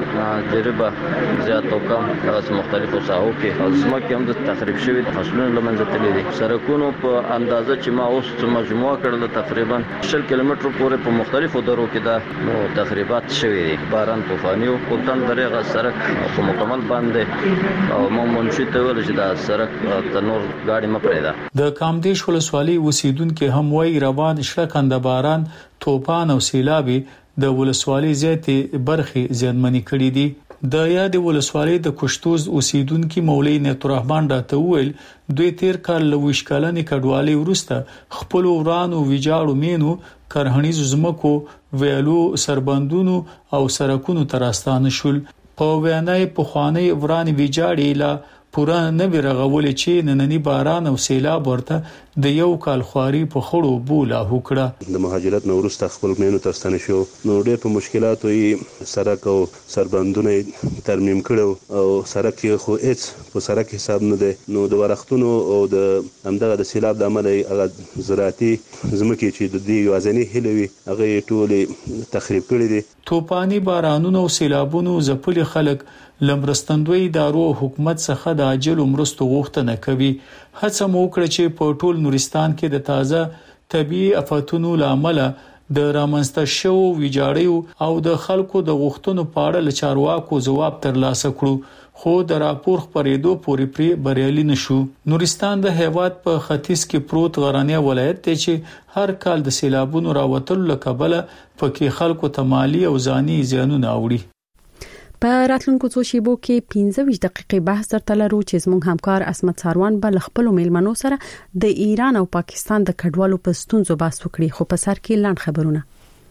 جریبه زیات او کم دغسې مختلفو ساحو کې او ځمکې هم د تخریب شوي دي، فصلونه لمنځه تللي دي. سرکونو په اندازه چې ما اوس مجموعه کړله تقریبا شل کیلومترو پورې په مختلفو درو کې دا نو تخریبات شوي دي. باران طوفاني و کلتان درېغه سرک په مکمل باندې او ما منشي ته ویل چې دا سرک ته نور ګاډي مه پرېږده. د کامدیش ولسوالۍ اوسیدونکي هم وایي روان شړکنده باران، توپان او سیلابي د ولسوالۍ زیاتې برخې زیانمنې کړې دي. د یاد ولسوالۍ د کوشتوز اوسیدونکو مولوي نعمت الرحمن راته وویل دوی تیر کال له ویش کلنې کډوالۍ وروسته خپل ورانو ویجاړو مینو کرهنیز زمکو ویلو سربندونو او سرکونو تراستانه شول. په وینای په خوانی وران ویجاړي لا پوره نه بیرغول چې نننی باران او سیلاب ورته د یو کال خواري په خړو بوله وکړه. د مهاجرت نو وروسته خپل مینو ترستنه شو نو ډېر په مشکلاتو یې سرک او سربندونه ترمیم کړو او سرک خو هیڅ په سرک حساب نه دی. نو د ورختونو او د همدغه د سیلاب د امله هغه زراعتي ځمکې چې د دې یوازینۍ هیلې وي هغه ټولې تخریب کړي دي. توپانی بارانونو او سیلابونو ځپلي خلک لمرستندوی ادارو حکومت څخه د عاجل مرستو غوښتنه کوي. هڅه مو وکړه چې په ټول نورستان کې د تازه طبيعي آفاتونو لامل د رامنځته شو ویجاړیو او د خلکو د غوښتنو په اړه له چارواکو ځواب ترلاسه کړو، خو د راپور خبرېدو پورې پری بریالي نشو. نورستان د هیواد په ختیځ کې پروت غرنی ولایت دی چې هر کال د سیلابونو راوتلو لکبله پکې خلکو ته مالی او ځاني زیانونه اوړي. په راتلونکو څو شیبو کې پنځه ویشت دقیقې بحث درته لرو چې زموږ همکار اسمت ساروان به خپل میلمنو سره د ایران او پاکستان د کډوالو په ستونزو بحث وکړي. خو په سر کې لاند خبرونه.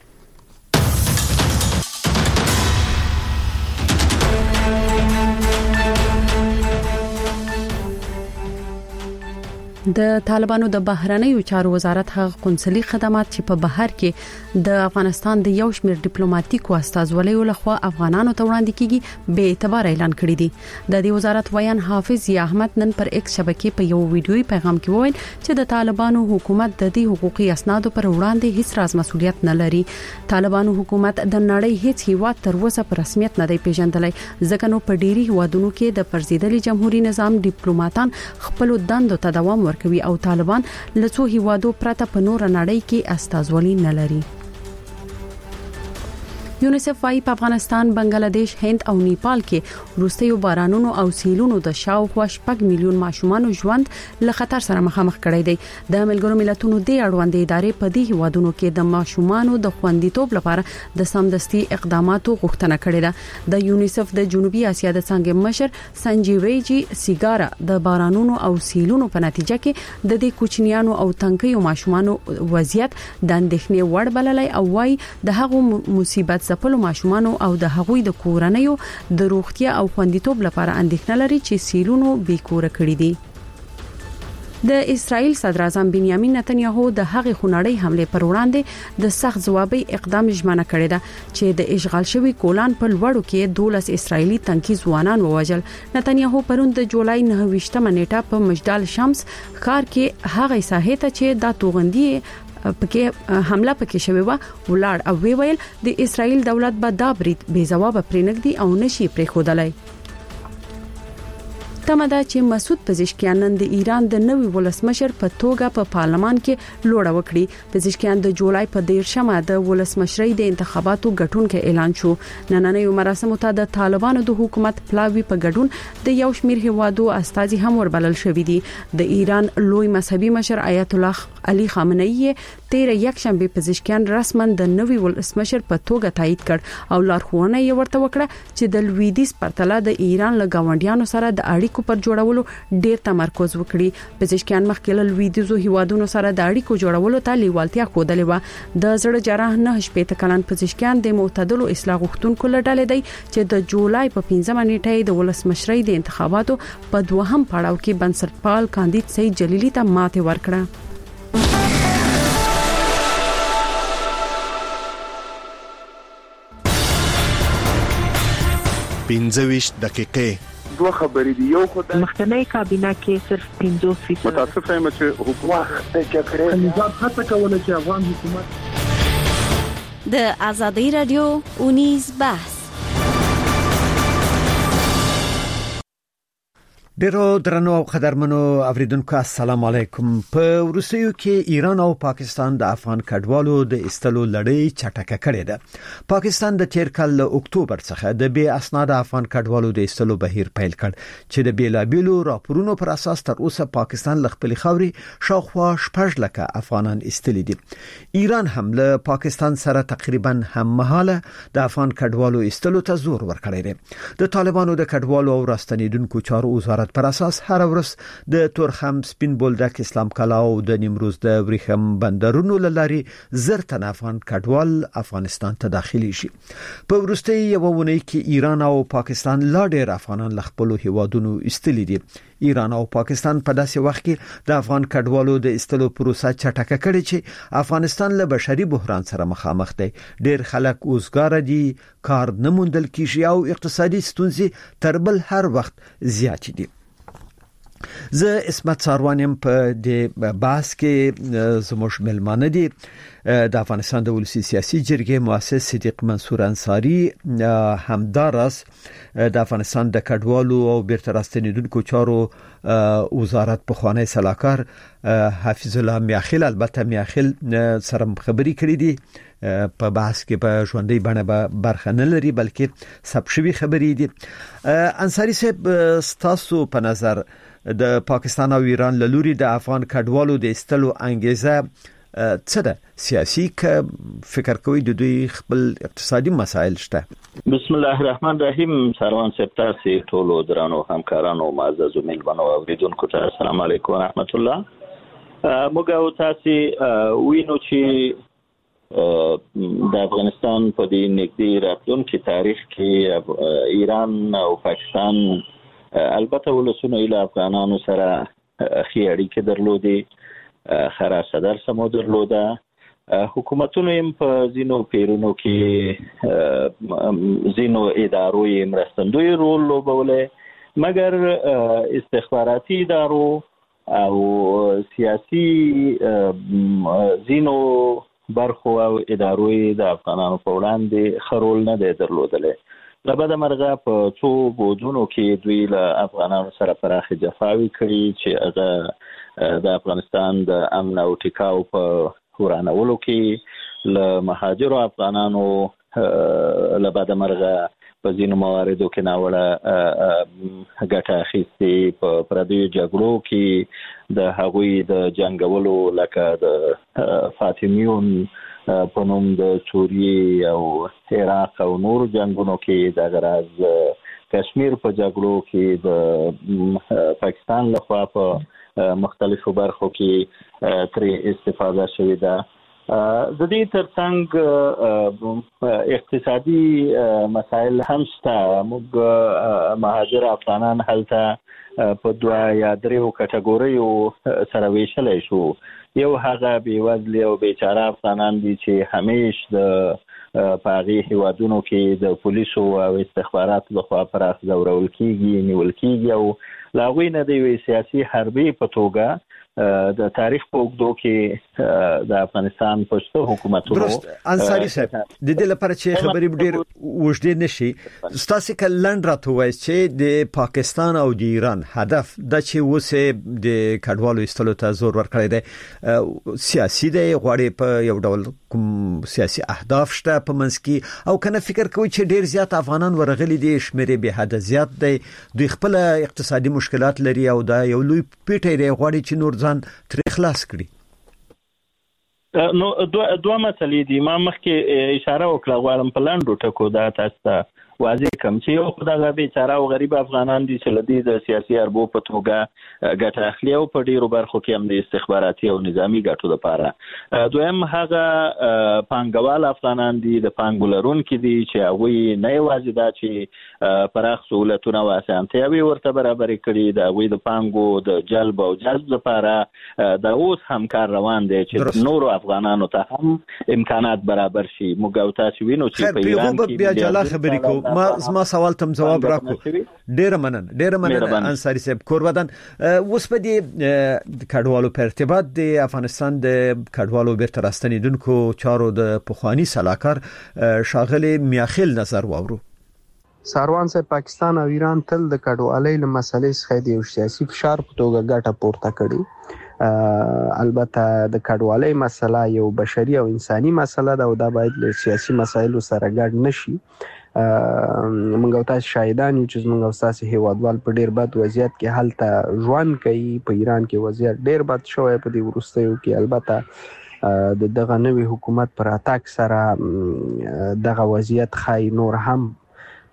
د طالبانو د بهرنیو چارو وزارت هغه قونسلي خدمات چې په بهر کې د افغانستان د یو شمېر ډیپلوماټیکو استازولیو لخوا افغانانو ته وړاندې کیږي به اعتبار اعلان کړی دی. د دې وزارت ویان حافظ یا احمد نن پر ایکس شبکې په یو ویډیوي پیغام کې وویل چې د طالبانو حکومت د دې حقوقي اسنادو پر وړاندې هیڅ راز مسؤلیت نه لري. طالبانو حکومت د نړۍ هیڅ هیواد تر اوسه په رسمیت نه دی پیژندلی، ځکه نو په ډیری هیوادونو کې د پرزیدلي جمهوریت نظام ډیپلوماټان خپل دندو ته دوام کوي او طالبان له څو هیوادو پرته په نور نړۍ کې استازولي نه لري. یونیسف وايي په افغانستان، بنگلاديش، هند او نیپال کې وروستیو بارانونو او سیلونو د شاوخوا شپږ میلیون ماشومان ژوند له خطر سره مخامخ کړی دی. د ملګرو ملتونو د اړوند ادارې په دې هیوادونو کې د ماشومان د خوندیتوب لپاره د سمدستي اقداماتو غوښتنه کړې ده. د یونیسف د جنوبي اسیا د څنګه مشر سنجیویجی سیګارا د بارانونو او سیلونو په نتیجه کې د دې کوچنیانو او تنکیو ماشومان وضعیت د اندېښنې وړ بللی او وايي د هغو مصیبت ځپلو ماشومان او د هغوی د کورنیو د روغتیا او خوندیتوب لپاره اندېښنه لري چې سیلونو بیکوره کړی دي. د اسرائیل صدر اعظم بنیامین نتنیاهو د هغې خونړۍ حمله پر وړاندې د سخت ځوابي اقدام ژمنه کړې ده چې د اشغال شوی کولان په لوړو کې دولس اسرائیلي تنکي ځوانان ووژل. نتنیاهو پرون د جولای نهه ویشتمه نیټه په مجدل شمس ښار کې هغه ساحې ته چې د توغندي پکې حمله پکې شوی و ولاړ او ویل د اسرائیل دولت به دا برید بې ځواب پرېنګدي او نشي پرېښودلای. تمه ده چې مسعود پزشکیان نن د ایران د نوي ولسمشر په توګه په پارلمان کې لوړه وکړي. پزشکیان د جولای په دیرشمه د ولسمشرۍ د انتخاباتو ګټونکو اعلان شو. نننۍ مراسمو ته د طالبانو د حکومت پلاوی په ګډون د یو شمېر هیوادو استازي هم وربلل شوې دي. د ایران لوی مذهبي مشر آیت الله علي خامنه‌ای تیر یک شنبه پزشکیان رسما د نوي ولسمشر په توګه تایید کړ او لارښوونه یې ورته وکړه چې د لویدیز پرتله د ایران له گاونډیانو سره د اړیکو پر جوړولو ډیر تمرکز وکړي. پزشکیان مخکې له لویدیزو هیوادونو سره د اړیکو جوړولو ته لیوالتیا ښودلې و. د زړه جراح نه شپږ کلن پزشکیان د معتدلو اصلاح غوښتونکو له ډلې دی چې د جولای په پنځمه نیټه د ولسمشرۍ د انتخاباتو په دوهم پړاو کې بنسټپال کاندید سید جلیلی ته ماته ورکړه. پنځه ویشت دقیقې دوه خبرې دي. یو خدای مخکنی کابینه کې صرف پنځوس فیصد متاسف یم چې حکومت د جګړې نظام هڅه کوله چې افغان حکومت د ازادي رادیو اونیز بحث. ډیرو درنو او قدرمنو اوریدونکو السلام علیکم. په روسیو کې ایران او پاکستان د افغان کډوالو د استلو لړۍ چټکه کړې ده. پاکستان د تیر کال له اکتوبر څخه د بې اسناد افغان کډوالو د استلو بهیر پیل کړ چې د بیلابیلو راپورونو پر اساس تر اوسه پاکستان له خپل خاورې شاوخوا شپږ لکه افغانان استلي دي. ایران هم له پاکستان سره تقریبا هممهاله د افغان کډوالو استلو ته زور ورکړی دی. د طالبانو د کډوالو او راستنیدونکو چارو وزارت معلومات پر اساس هر ورځ د تورخم سپین بولدک اسلام کلا او د نیمروز د وریښم بندرونو لاري زر تن افغان کډوال افغانستان ته داخلي شي. په ورستۍ یو ونې کې ایران او پاکستان لا ډېر افغانان له خپل هیوادونو استلي دي. ایران او پاکستان په داسې وخت کې د افغان کډوالو د استلو پروسه چټکه کړې چې افغانستان له بشري بحران سره مخامخ دی. ډېر خلک اوسګار دي، کار نه موندل کیږي او اقتصادي ستونزې تر بل هر وخت زیات دي. زه اسمت ساروانیم په د باس کې زموږ ملمانه دي د افغانستان د ولسی سیاسي جرګې مؤسس صدیق منصور انصاری، همدارس د افغانستان د کډوالو او بیرته راستنیدونکو چارو وزارت په خوانی صلاحکار حافظ الله میاخیل البته میاخیل سره خبري کړې دي. په بحث کې په ژوندۍ بڼه به برخه نه لري بلکې ثبت شوی خبرې دي. انصاری صاحب، ستاسو په نظر د پاکستان او ایران له لوري د افغان کډوالو د استلو انګیزه څه ده؟ سیاسي که فکر کوي د دوی خپل اقتصادي مسایل شته؟ بسم الله الرحمن الرحیم. سروان صاحب، تاسو ټول درانو همکارانو معزز میلمنو او اوریدونکو ته السلام علیکم ورحمت الله. موږ او تاسو وینو چې د افغانستان په دې نږدې راتلونکي تاریخ کې ایران او پاکستان البته ولسونه له افغانانو سره خې اړیکې درلودې، خراشه درسه مو درلوده. حکومتونو هم په ځینو پیرونو کې ځینو ادارو یې مرستندوی رول لوبولی، مګر استخباراتي ادارو او سیاسي ځینو برخو او ادارو د افغانانو په وړاندې خرول نه دی درلودلی. لبد مرغه په څو بودونو کې دوی له افغانانو سره پراخه جفاوي کړي چې هغه د افغانستان د امن او ټیکاو په ورانولو کې له مهاجرو افغانانو لبد مرغه په ځینو مواردو کې ناوړه ګټه اخیستې، په پردیو جګړو کې د هغوی د جنګولو لکه د فاطمیون په نوم د سوریې او عراق او نور جنگونو کې د غراز کشمیر په جګړو کې د پاکستان لخوا په مختلفو برخو کې ترې استفاده شوې ده. د دې ترڅنګ اقتصادي مسایل هم شته. موږ مهاجر افغانان هلته په دوه یا دریو کټګوریو سره ویشلی شو. یو هغه بېوزلي او بیچاره افغانان دي چې همیش د په هغې هیوادونو کې د پولیسو او استخباراتو لخوا پراخ ځورول کېږي، نیول کېږي او له هغوی نه د یوې سیاسي حربې په توګه د تاریخ په اوږدو کې د افغانستان پښتو حکومتونو درست. انصاری صاحب، د دې لپاره چې خبرې ډېر اوږدې نشي، ستاسو که لنډ راته ووایئ چې د پاکستان او د ایران هدف دا چې اوس د کډوالو ایستلو ته زور ورکړی دی سیاسي دی، غواړي په یو ډول کوم سیاسي اهداف شته په منځ کې، او کنه فکر کوي چې ډېر زیات افغانان ورغلي دي، شمېر به حد زیات دی، دوی خپل اقتصادي مشکلات لري او دا یو لوی پیټی دی، غواړي چې نور ترې خلاص کړي؟ نو دوه دوه مسلې دي. ما مخکې اشاره وکړه، غواړم په لاندو ټکو دا تاسو ته واضح کوم چې یو خدای بیچاره او غریب افغانان دي چې لدی د سیاسي اربو په توګه ګټه اخلي او په ډیرو برخو کې هم د استخباراتي او نظامی ګټو لپاره. دویم هغه پانګوال افغانان دي، د پانګولرون کې دي چې هغوی نه یوازې دا چې پراخ سہولتونه او اسانتیاوې ورته برابرې کړي، د هغوی د پانګو د جلب او جذب لپاره د اوس هم کار روان دی چې نورو افغانانو ته هم امکانات برابر شي. موږ او تاسو وینو چې په ایران کې بیا جلا خبرې کوو. ما زما سوال تم جواب راکو. ډیره مننه ډیره مننه انصاری صاحب. کورودان اوس په دې کډوالو په ارتباط د افغانستان د کډوالو بیرته راستنیدونکو چارو د پخوانی صلاحکار شاغلی میاخیل نظر واورو. ساروان صاحب، پاکستان او ایران تل د کډوالۍ له مسلې څخه د یو سیاسي فشار په توګه ګټه پورته کړي. البته د کډوالۍ مسله یو بشري او انساني مسله ده او دا باید له سیاسي مسایلو سره ګډ نشي. موږ او تاسو شاهدان یو چې موږ او تاسو هیوادوال په ډیر بد وضعیت کې حالت ژوند کوي. په ایران کې وضعیت ډیر بد شوی په دې وروستیو کې. البته د دغه نوې حکومت پر اتاک سره دغه وضعیت خای نور هم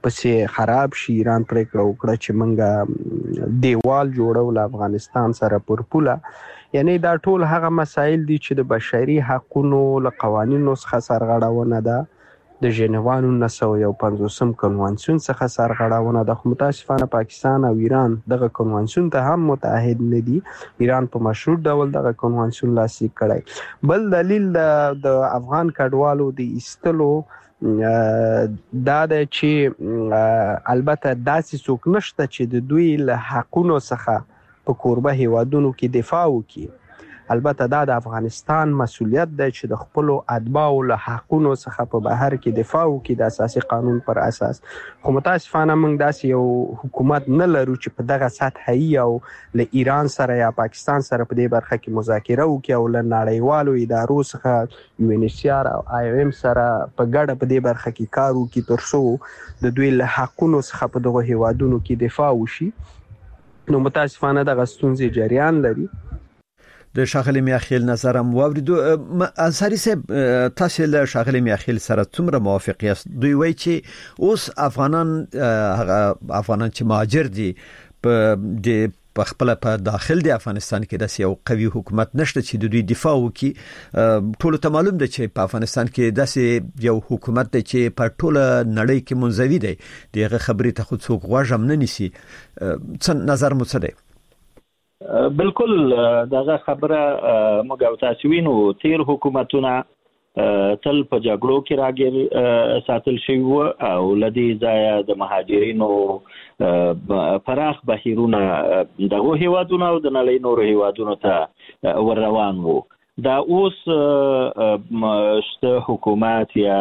پسې خراب شي. ایران پریکړه وکړه چې منګه دیوال جوړول افغانستان سره پر پوله. یعنی دا ټول هغه مسایل دي چې د بشري حقوقو له قوانینو څخه سرغړونه ده، د ژنیوا نولس سوه یو پنځوسم کنوانسیون څخه سرغړونه ده. خو متاسفانه پاکستان او ایران دغه کنوانسیون ته هم متعهد نه دي. ایران په مشروط ډول دغه کنوانسیون لاسلیک کړی. بل دلیل د افغان کډوالو د ایستلو دا ده چې البته داسې څوک نشته چې د دوی له حقونو څخه په کوربه هیوادونو کې دفاع وکړي. البته دا د افغانستان مسؤلیت دی چې د خپل اتباعو له حقونو څخه په بهر کې دفاع وکړي د اساسي قانون پر اساس. خو متاسفانه موږ داسې یو حکومت نه لرو چې په دغه سطحي او له ایران سره یا پاکستان سره په دې برخه کې مذاکره وکړي او له نړیوالو ادارو څخه یو ان ایچ سی آر او آی او ایم سره په ګډه په دې برخه کې کار وکړي تر څو د دوی له حقونو څخه په دغه هیوادونو کې دفاع وشي. نو متاسفانه دغه ستونزې جریان لري. د شاغلی میاخیل نظر هم واوریدو. انصاری صاحب تاسو له شاغلی میاخیل سره څومره موافق یاست؟ دوی وایي چې اوس افغانان افغانان چې مهاجر دي په د په خپل په داخل د افغانستان کې د یو قوي حکومت نشته چې د دوی دفاع وکړي. ټول ته معلوم ده چې په افغانستان کې داسې یو حکومت دی چې په ټول نړۍ کې منزوي دی. دغه خبرې ته خو څوک غوږ هم نه نیسي. څه نظر مو څه دی؟ بالکل دغه خبره موږ او تاسو وینو. تیر حکومتونه تل په جګړو کې راګر ساتل شوی وو او لدی ځای د مهاجرینو پراخ بهیرونه دغه هیوادونو او د نړۍ نورو هیوادونو ته ور روان وو. دا اوس شته حکومت یا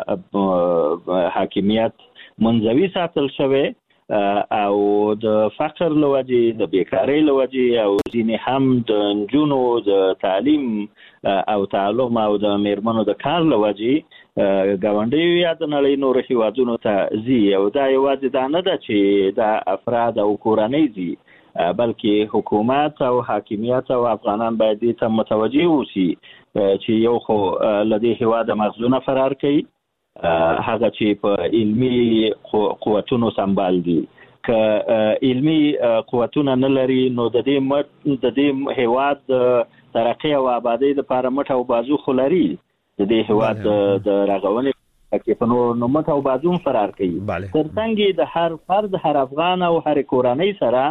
حاکمیت منځوي ساتل شوی او د فقر لوجه، د بیکاری لوجه او ځینې هم د نجونو د تعلیم او تعلم او د میرمنو د کار لوجه ګاونډي یا د نړۍ نور هیوادونو ته ځي. او دا یوازې دا نه ده چې دا افراد او کورنۍ ځي، بلکې حکومت او حاکمیت او افغانان باید دې ته متوجه اوسي چې یو خو لدې هیواد مغزونه فرار کوي، هغه چې په علمي قوتونو سمبال دي. که علمي قوتونه نه لري نو د دې د دې هیواد ترقی او آبادی د لپاره مټ او بازو خو لري. د دې هیواد د رغونې کې په نو مټ او بازو فرار کوي. ترڅنګ د هر فرد، هر افغان او هر کورنۍ سره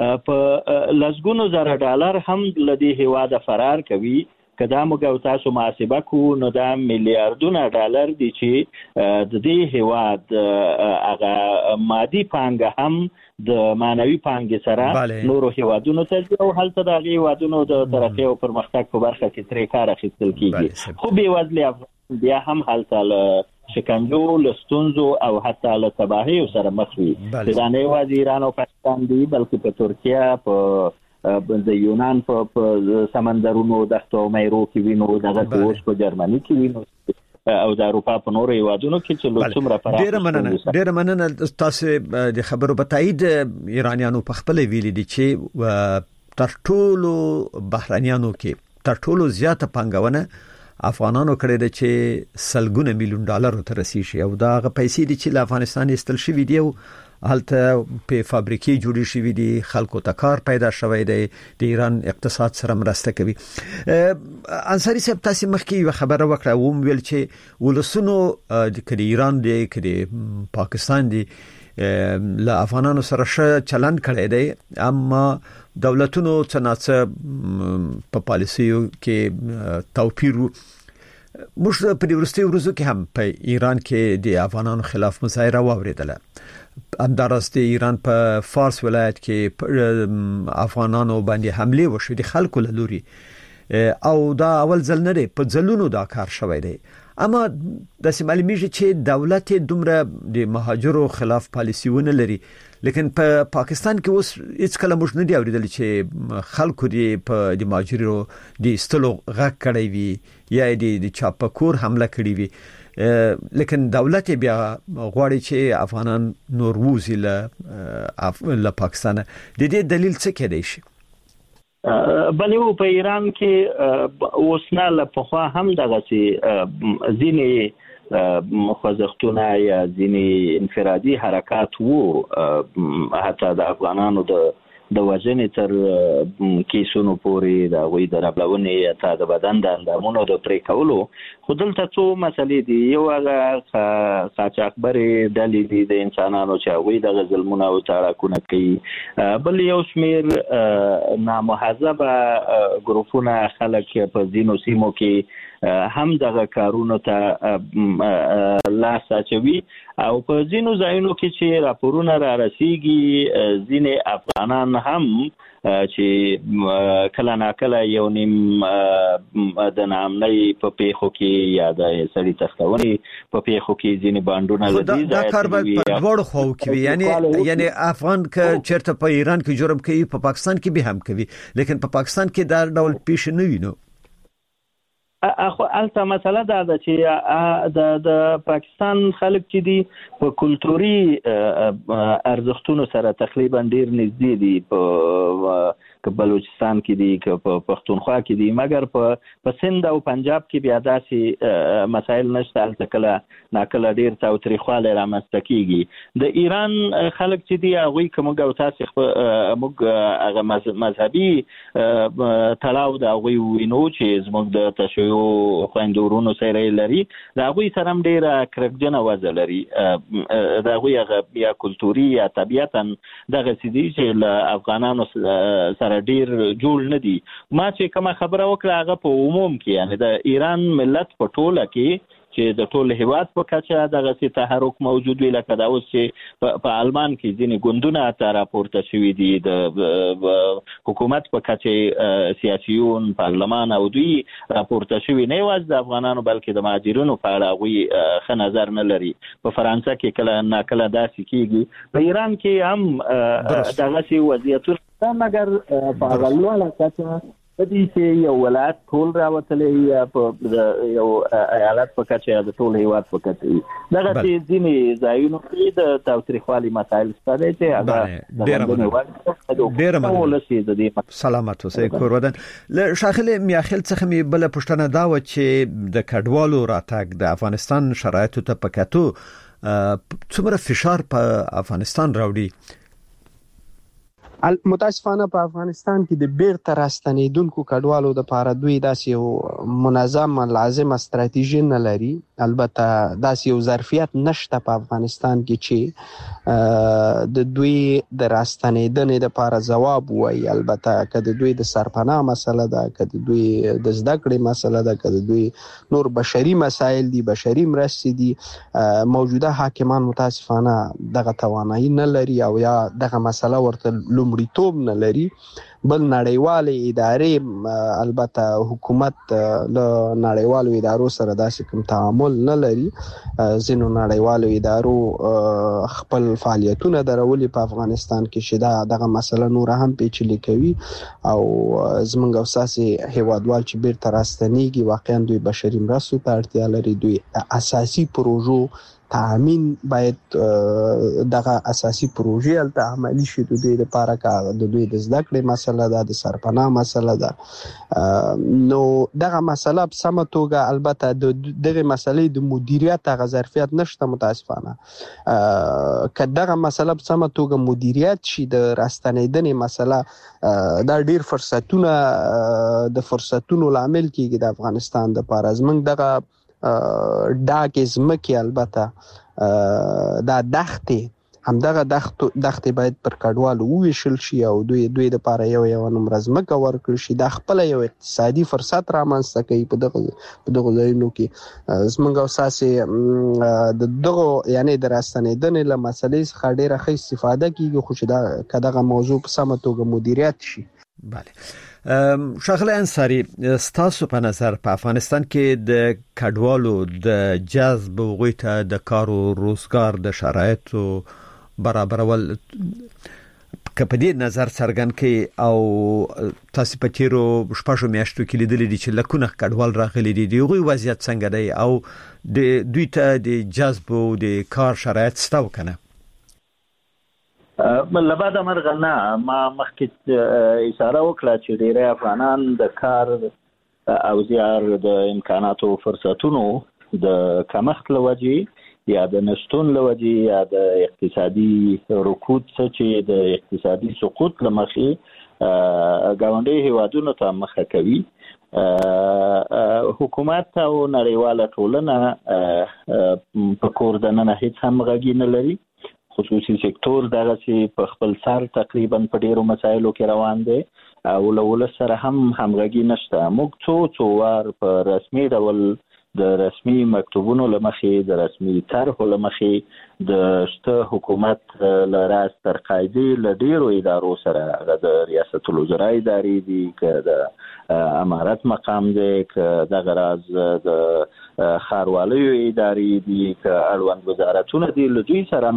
په لسګونو زره ډالر هم د دې هیواد فرار کوي. کدا موږ او تاسو محاسبه کو نو دا میلیارډونه ډالر دي چې د دې هیواد هغه مادي پانګه هم د مانوي پانګې سره نورو هیوادونو ته او هلته د هیوادونو د ترقی او پرمختګ په برخه کې ترې کار اخیستل کیږي. خو به وزلي افغان بیا هم هلته له شکنجو، له ستونزو او حتی له تباهي سره مخ وي. دا نه یوازې ایران او پاکستان دي بلکې په ترکیه، په د یونان په سمندرونو دښتو او میرو کې وینو، دغه اوس په جرمني کې وینو او د اروپا په نورو هیوادونو کې چې څومره پراخه. ډېر مننه ډېر مننه تاسو د خبرو په تایید. ایرانیانو په خپل ویلي دي چې تر ټولو بهرانيانو کې تر ټولو زیاته پانګونه افغانانو کړې ده چې سلګونه میلیون ډالر ته رسیدي او دا غ پیسې دي چې له افغانستان استل شوی دی او هلته په فابریکې جوړې شوې دي، خلکو ته کار پیدا شوی دی، د ایران اقتصاد سره مرسته کوي. انصاری صاحب تاسو مخکې یو خبره وکړه او ویل چې ولسونو د کډ ایران دی کډ پاکستان دی له افغانانو سره ښه چلند کړی دی، اما دولتونو څنګه په پالیسیو کې توپیر. موږ په دې ورستي ورځو کې هم په ایران کې د افغانانو خلاف مظاهره واوریدله. همدارس د ایران په فارس ولایت کې افغانانو باندې حمله وشوه د خلکو له لوري او دا اول ځل نه دی، په ځلونو دا کار شوی دی. اما د سیمالمیږي چې دولت دومره د مهاجرو خلاف پالیسیونه لري، لیکن په پاکستان کې اوس هیڅ کله موږ نه دی اوریدل چې خلکو دی په د مهاجرو د استلو غږ کړی وي یا د چاپکور حمله کړی وي، لیکن دولت بیا غواړي چې افغانان نور ووزي له پاکستان. د دې دلیل څه کېدای شي؟ بلې په ایران کې اوس نه له پخوا هم دغه سي ځینې خوځښتونه یا ځینې انفرادي حرکات وو، حتی د افغانانو د د وژنې تر کیسونو پورې د هغوی د ربړونې یا د بدن د اندامونو د پرې کولو. خو دلته څو مسلې دي. یو هغه قاچاقبرې ډلې دي د انسانانو چې هغوی دغه ظلمونه او تاړاکونه کوي. بل یو شمېر نامهذبه ګروپونه خلک په ځینو سیمو کې هم دغه کارونو ته لاس اچوي او په ځینو ځایونو کې چې راپورونه را رسیږي ځینې افغانان هم چې کله ناکله یو نیم د ناامنۍ په پیښو کې یا د سړي تښتونې په پیښو کې ځینې بانډونه لدي. دا کار به په دواړو خواو کې وي، یعنی یعنی افغان که چېرته په ایران کې جرم کوي په پاکستان کې به هم کوي، لیکن په پاکستان کې دا ډول پیښ نه وي. نو اخو الته مسله دا ده چې د د پاکستان خلک چې دي په کلتوري ارزښتونو سره تقریبا ډیر نږدې دي، په که بلوچستان کې دي که په پښتونخوا کې دي، مګر په په سند او پنجاب کې بیا داسې مسایل نشته. الته کله ناکله ډیر تاوتریخوالی رامنځته کیږي. د ایران خلک چې دي هغوی که موږ او تاسې موږ هغه مذهبي تړاو د هغوی وینو چې زموږ د تشیع خویندو ورونو سره لري، د هغوی سره هم ډېره کرکجنه وضع لري. د هغوی هغه یا کلتوري یا طبیعتا دغسې دي چې له افغانانو سره ډېر جوړ نه دي. ما چې کومه خبره وکړه هغه په عموم کې، یعنی د ایران ملت په ټوله کې چې د ټول هیواد په کچه دغسې تحرک موجود وي، لکه دا اوس چې په آلمان کې ځینې ګوندونه ته راپورته شوي دي، د حکومت په کچه سیاسیون پارلمان او دوی راپورته شوي نه یوازې د افغانانو بلکې د مهاجرینو په اړه هغوی ښه نظر نه لري. په فرانسه کې کله ناکله داسې کېږي، په ایران کې هم دغسې وضعیتونه ده، مګر په هغه لوړه کچه په دې چې یو ولایت ټول راوتلی یا په یو ایالت په کچه یا د ټول هیواد په کچه وي. دغسې ځینې ځایونو کې د تاوتریخوالي مسایل شته دی چې هغه سلامت اوسئ کور ودان. له ښاغلي میاخیل څخه مې بله پوښتنه دا وه چې د کډوالو راتګ د افغانستان شرایطو ته په کتو څومره فشار په افغانستان راوړي؟ متاسفانه په افغانستان کې د بیرته راستنیدونکو کډوالو د پاره دوی داسې یو منظم لازمه ستراتیژي نه لري. البته داسې یو ظرفیت نشته په افغانستان کې چې د دوی د راستنیدنې د پاره ځواب وایي. البته که د دوی د سرپناه مسله ده، که د دوی د زده کړې مسله ده، که د دوی نور بشري مسایل دي، بشري مرستې دي، موجوده حاکمان متاسفانه دغه توانایي نه لري او یا دغه مسله ورته لومړیتوب نه لري. بل نړیوالې ادارې البته حکومت له نړیوالو ادارو سره داسې کوم تعامل نه لري. ځینو نړیوالو ادارو خپل فعالیتونه درولي په افغانستان کې چې دا دغه مسله نور هم پیچلې کوي او زمونږ او ستاسې هیوادوال چې بیرته راستنیږي واقعا دوی بشري مرستو ته اړتیا لري. دوی اساسي پروژو تامین باید دغه اساسي پروژې هلته عملي شي. د دوی لپاره که د دوی د زده کړې مسله ده، د سرپناه مسله ده، نو دغه مسله په سمه توګه البته د دغه مسلې د مدیریت هغه ظرفیت نشته متاسفانه. که دغه مسله په سمه توګه مدیریت شي د راستنیدنې مسله دا ډیر فرصتونه د فرصتونو لامل کیږي د افغانستان لپاره. زمونږ دغه ډاګ ځمکې البته دا دښتې همدغه دښتې باید پر کډوالو وویشل شي او دوی دوی دپاره یو یو نمره ځمکه ورکړل شي. دا خپله یو اقتصادي فرصت رامنځته کوي په دغه په دغو ځایونو کې. زموږ او ستاسې د دغو یعنې د راستنېدنې له مسلې څخه ډېره ښه استفاده کېږي، خو چې دا که دغه موضوع په سمه توګه مدیریت شي. بله ښاغلی انصاري، ستاسو په نظر په افغانستان کې د کډوالو د جذب هغوی ته د کار او روزګار د شرایطو برابرول که په دې نظر څرګند کړي او تاسو په تیرو شپږو میاشتو کې لیدلي دي چې لکونه کډوال راغلي دي، د هغوی وضعیت څنګه دی او د دوی ته د جذب او د کار شرایط شته او که نه؟ لبعد مرغه نه، ما مخکې اشاره وکړه چې ډېری افغانان د کار او زیار د امکاناتو فرصتونو د کمښت لوجې یا د نشټون لوجې یا د اقتصادي رکود څخه چې د اقتصادي سقوط لمخې ګاونډي هیوادونو ته مخه کوي. حکومت او نړیواله ټولنه په کور دننه هیڅ هم غږی نه لري. خصوصي سکتور دغه چې په خپل سر تقریبا په ډیرو مسایلو کې روان دی او له ولس سره هم همغږي نشته. موږ څو څو وار په رسمي ډول د رسمي مکتوبونو لمخې د رسمي طرحو لمخې د شته حکومت له راس تر قاعدې له ډیرو ادارو سره د ریاست الوزرا ادارې دي که د امارت مقام دی که دغه راز د ښاروالۍ ادارې دي که اړوند وزارتونه دي له دوی سره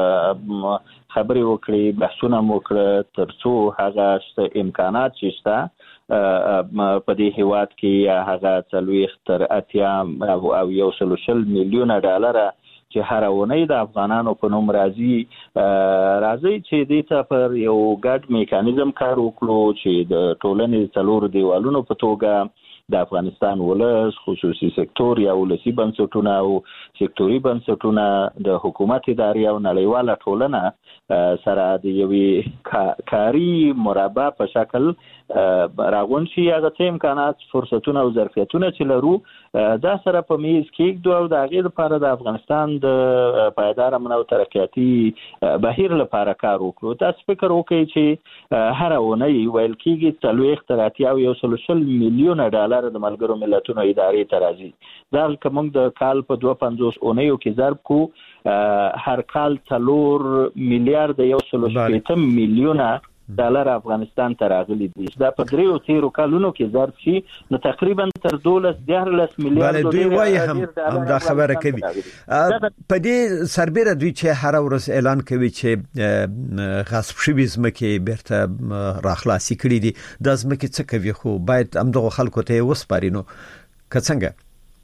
خبرې وکړي بحثونه وکړه تر څو هغه امکانات چې شته په دې هیواد کې هغه څلوېښت تر اتیا او یو سل شل میلیونه ډالر چې هر اونۍ د افغانانو په نوم راځي راځي چې دې ته پر یو ګډ میکانیزم کار وکړو چې د ټولنې څلور دیوالونو په توګه د افغانستان ولس خصوصي سکتور یا ولسی بنسټونه او سکتوري بنسټونه د حکومت ادارې او نړیواله ټولنه سره د یوې کاری مربع په شکل راغون شي. هغه څه امکانات فرصتونه او ظرفیتونه چې لرو دا سره په میز کېږدو او د هغې لپاره د افغانستان د پایدار امن او ترقیاتي بهیر لپاره کار وکړو. تاسو فکر وکړئ چې هر اونۍ ویل کېږي څلوېښت تر اتیا او یو سل شل میلیونه ډالر د ملګرو ملتونو ادارې ته راځي. دا که موږ د کال په دوه پنځوس اونیو کې ضرب کو هر کال څلور میلیارډ یو سل شپېته میلیونه ډالر افغانستان ته راغلي دي. دا په دریو تیرو کالونو کې ضرب شي نو تقریبا تر دولس دیارلس میلیارډ دوی وایي هم هم دا خبره کوي. په دې سربېره دوی چې هر ورځ اعلان کوي چې غصب شوي ځمکې بیرته راخلاصي کړي دي. دا ځمکې څه کوي خو باید همدغه خلکو ته وسپاري. نو که څنګه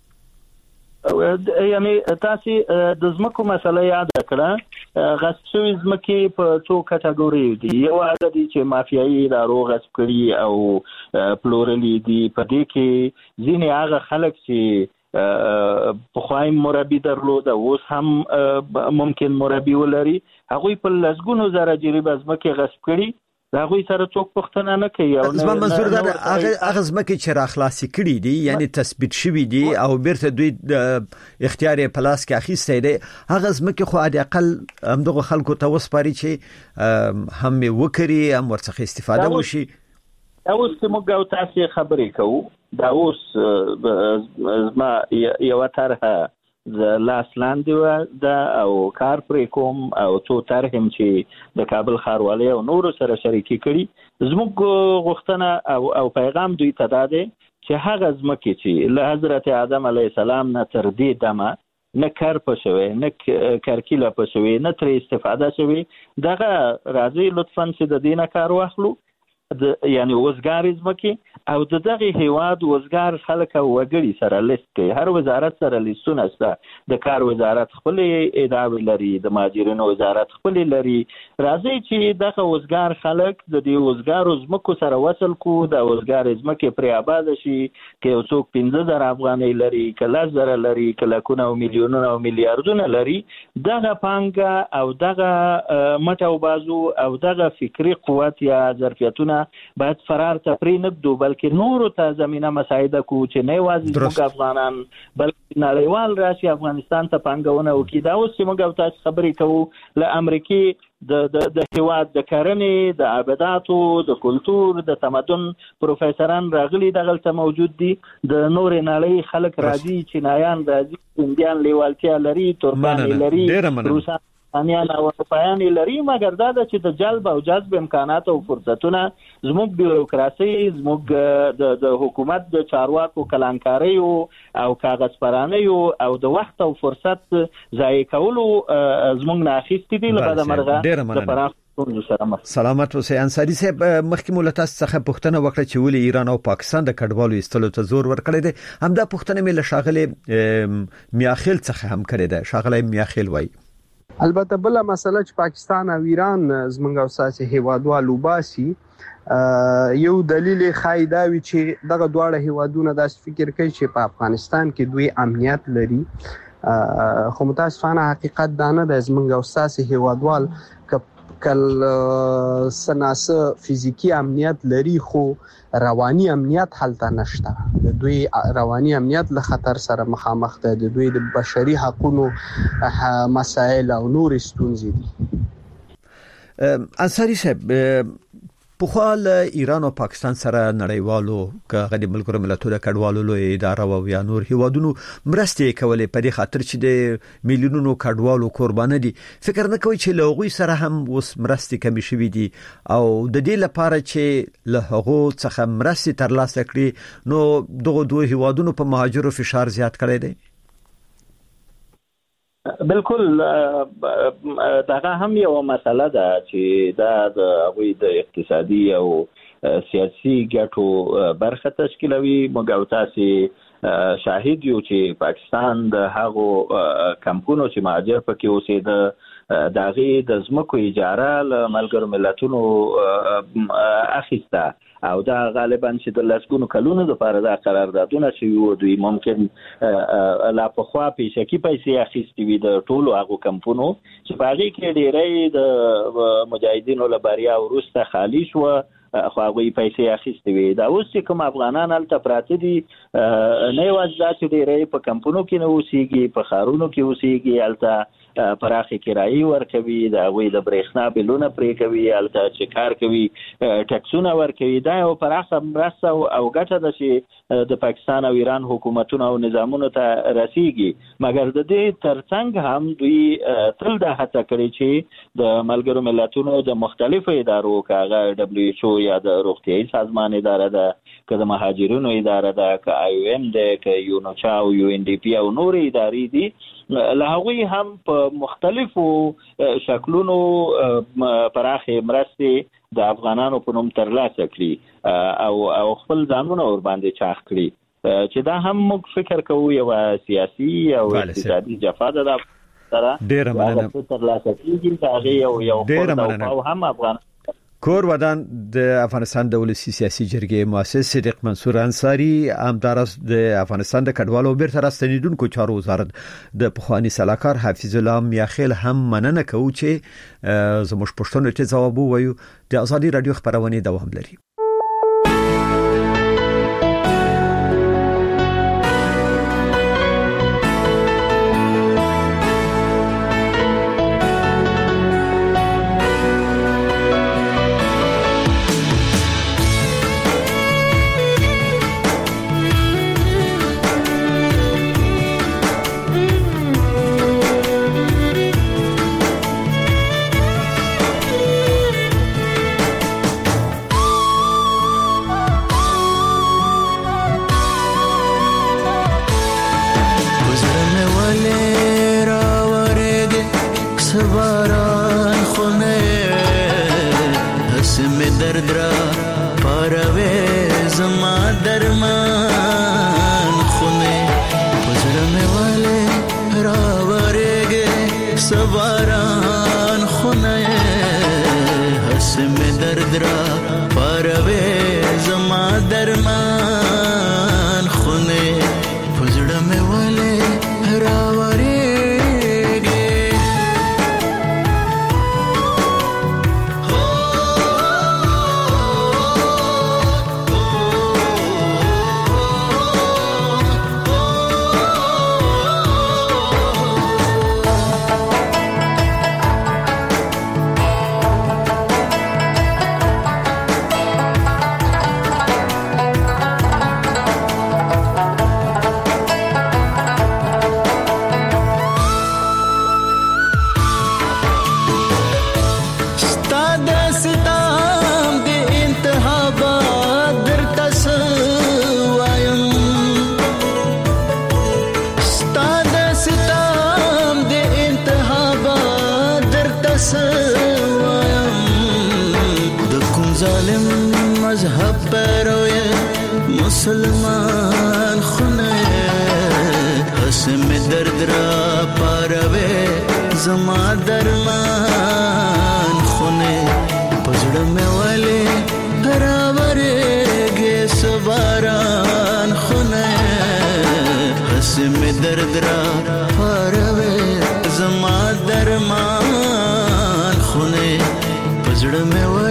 یعنی تاسو د ځمکو مسله یاد کړه غصب شوي ځمکې په څو کټګوري دي. یو هغه دي چې مافیایي ادارو غصب کړي او پلورلي دي. په دې کې ځینې هغه خلک چې پخوای مربي درلود اوس هم ممکن مربي ولري هغوی په لسګونو زره جریبه ځمکې غصب کړي. دا غوي سره څوک پښتنه نه کوي. او زما منظور دا هغه هغه ځمکې چې راخلاصي کړي دي یعنی تثبیت شوي دي او بیرته دوی اختیار پلاس کې اخیسته دي. هغه ځمکې خو عادي اقل همدغه خلکو ته وسپاري چې هم وکړي هم ورڅخه استفاده وشي. دا اوس موږ او تاسو خبرې کوو. دا اوس زما یو طرحه د لاس لاندې دا او کار پرې کوم او څو طرحم چې د کابل ښاروالۍ او نورو سره شریکي کړي. زموږ غوښتنه او او پیغام دوی ته دا دی چې هغه ځمکې چې له حضرت آدم علیه السلام نه تر دې دمه نه کار پښوي نه کارکیله پښوي نه تر استفاده شوي دغه راځي لطفاً چې د دینه کار واخلو یعنی وزګار ځمکې او د دغه هیواد وزګار خلک او وګړي سره لیست کوي. هر وزارت سره لیستونه شته. د کار وزارت خپل ادارې لري د مهاجرینو وزارت خپل لري. راځي چې دغه وزګار خلک د دې وزګارو ځمکو سره وصل کو د وزګار ځمکې پر آباد شي کې یو څوک پنځه زره افغانۍ لري کله زره لري کله کونه او میلیونونه او میلیارډونه لري. دغه پانګه او دغه مټ او بازو او دغه فکری قوت یا ظرفیتونه باید فرار تفری نبدو بلکې نورو ته زمينه مساعده کو چې نه یوازې موږ افغانان بلکې نړیوال راشي افغانستان ته پانګونه وکړي. دا اوس چې موږ او تاسو خبرې کوو له امریکای د د د هیواد د کرنې د عبادتو د کلچر د تمدن پروفیسوران راغلي دغلته موجود دي. د نور نړۍ خلک راځي چینایان راځي انډیان لیوالتیا لري ترکان لري روسان انیان او اروپایان لري. مګر دا چې د جلب او جذب امکانات او فرصتونه زموږ بیروکراسي زموږ د د حکومت د چارواکو کلانکاري او کاغذ پرانه او د وخت او فرصت ضایع کولو زموږ نه اخیستي دي. لپاره مرغه د پراخ سلامت اوسئ. انصاری صاحب مخکې مولته څخه پوښتنه وکړه چې ولې ایران او پاکستان د کډوالو ایستلو ته زور ورکړی دی. همدا پوښتنه مې له شاغله میاخیل څخه هم کړې ده. شاغله میاخیل وایي البته بل مسله چې پاکستان او ایران زمونږ او ساسي هیوادوالو باسي یو دلیل خایداوي چې دغه دواړه هیوادونه داس فکر کوي چې په افغانستان کې دوی امنیت لري، خو متاسفانه حقیقت دا نه د زمونږ او ساسي هیوادوال کل سناسه فزیکی امنیت لري خو رواني امنیت حالت نشته. د دوی رواني امنیت له خطر سره مخامخ ده، د دوی د بشري حقوقو مسائل او نور ستونزې دي. انصاری صاحب، په خپل ایران او پاکستان سره نړیوالو کغه د ملګرو ملتونو کډوالو لوی اداره او یا نور هیوادونو مرستې کولې په دې خاطر چې د میلیونونو کډوالو قرباني دي. فکر نه کوي چې لوغوي سره هم وس مرستې کمی شوې دي او د دې لپاره چې له هغه څخه مرستې ترلاسه کړي نو دغه دوه هیوادونو په مهاجرو فشار زیات کړی دی؟ بالکل دغه هم یو مسله ده چې دا د غوي د اقتصادي او سیاسي ګټو برخه تشکیلوي. موږ او تاسو شاهد یو چې پاکستان د هغو کمپونو چې مهاجر پکې اوسېده دغه د زمکو اجاره له ملګرو ملتونو اخیسته او دا غالبا چې د لسګونو کلونو لپاره دا قراردادونه چې یو دوی ممکن لا په خوا پیسې کې پیسې اخیستي وي د ټولو هغه کمپونو چې په هغه کې ډېرې د مجاهدینو لپاره ورسته خالی شو خو هغه پیسې اخیستي وي. دا اوس چې کوم افغانان هلته پراته دي نه یوازې دا چې ډېرې په کمپونو کې نه اوسېږي، په ښارونو کې اوسېږي، هلته پراخه کرایي ورکوي، د هغوی د برېښنا بلونه پرې کوي، هلته چې کار کوي ټکسونه ورکوي. دا یو پراخه مرسته او ګټه ده چې د پاکستان او ایران حکومتونو او نظامونو ته رسیږي. مګر د دې ترڅنګ هم دوی تل دا هڅه کړې چې د ملګرو ملتونو د مختلفو ادارو کاغه دبليو ایچ او یا د روغتیايي سازمان اداره ده، که د مهاجرینو اداره ده، که آی او ام ده، که یونوچا او یو ان ډي پی او نور ادارې دي، له هغوی هم په مختلفو شکلونو پراخه مرستې د افغانانو په نوم ترلاسه کړي او او خپل ځانونه ور باندې چاخ کړي چې دا هم موږ فکر کوو یو سیاسي او اقتصادي جفا ده سره ډېر مننه ترلاسه کیږي. دا یو یو خپل او هم افغان کور ودان د افغانستان د ولسی سیاسي جرګې مؤسس صدیق منصور انصاری همدارس د افغانستان د کډوالو بیرته راستنیدونکو چارو وزارت د پخوانی سلاکار حفیظ الله میاخیل هم مننه کوي چې زموږ پښتون ته جواب وایو. د ازادي رادیو خبرونه دوام لري. مسلمان خونه حسم درد را پاروي زما درمان خونه پزړه مې ولې راورېږي سباران خونه هسې مې درد را پاروي زما درمان خونه پزړه مې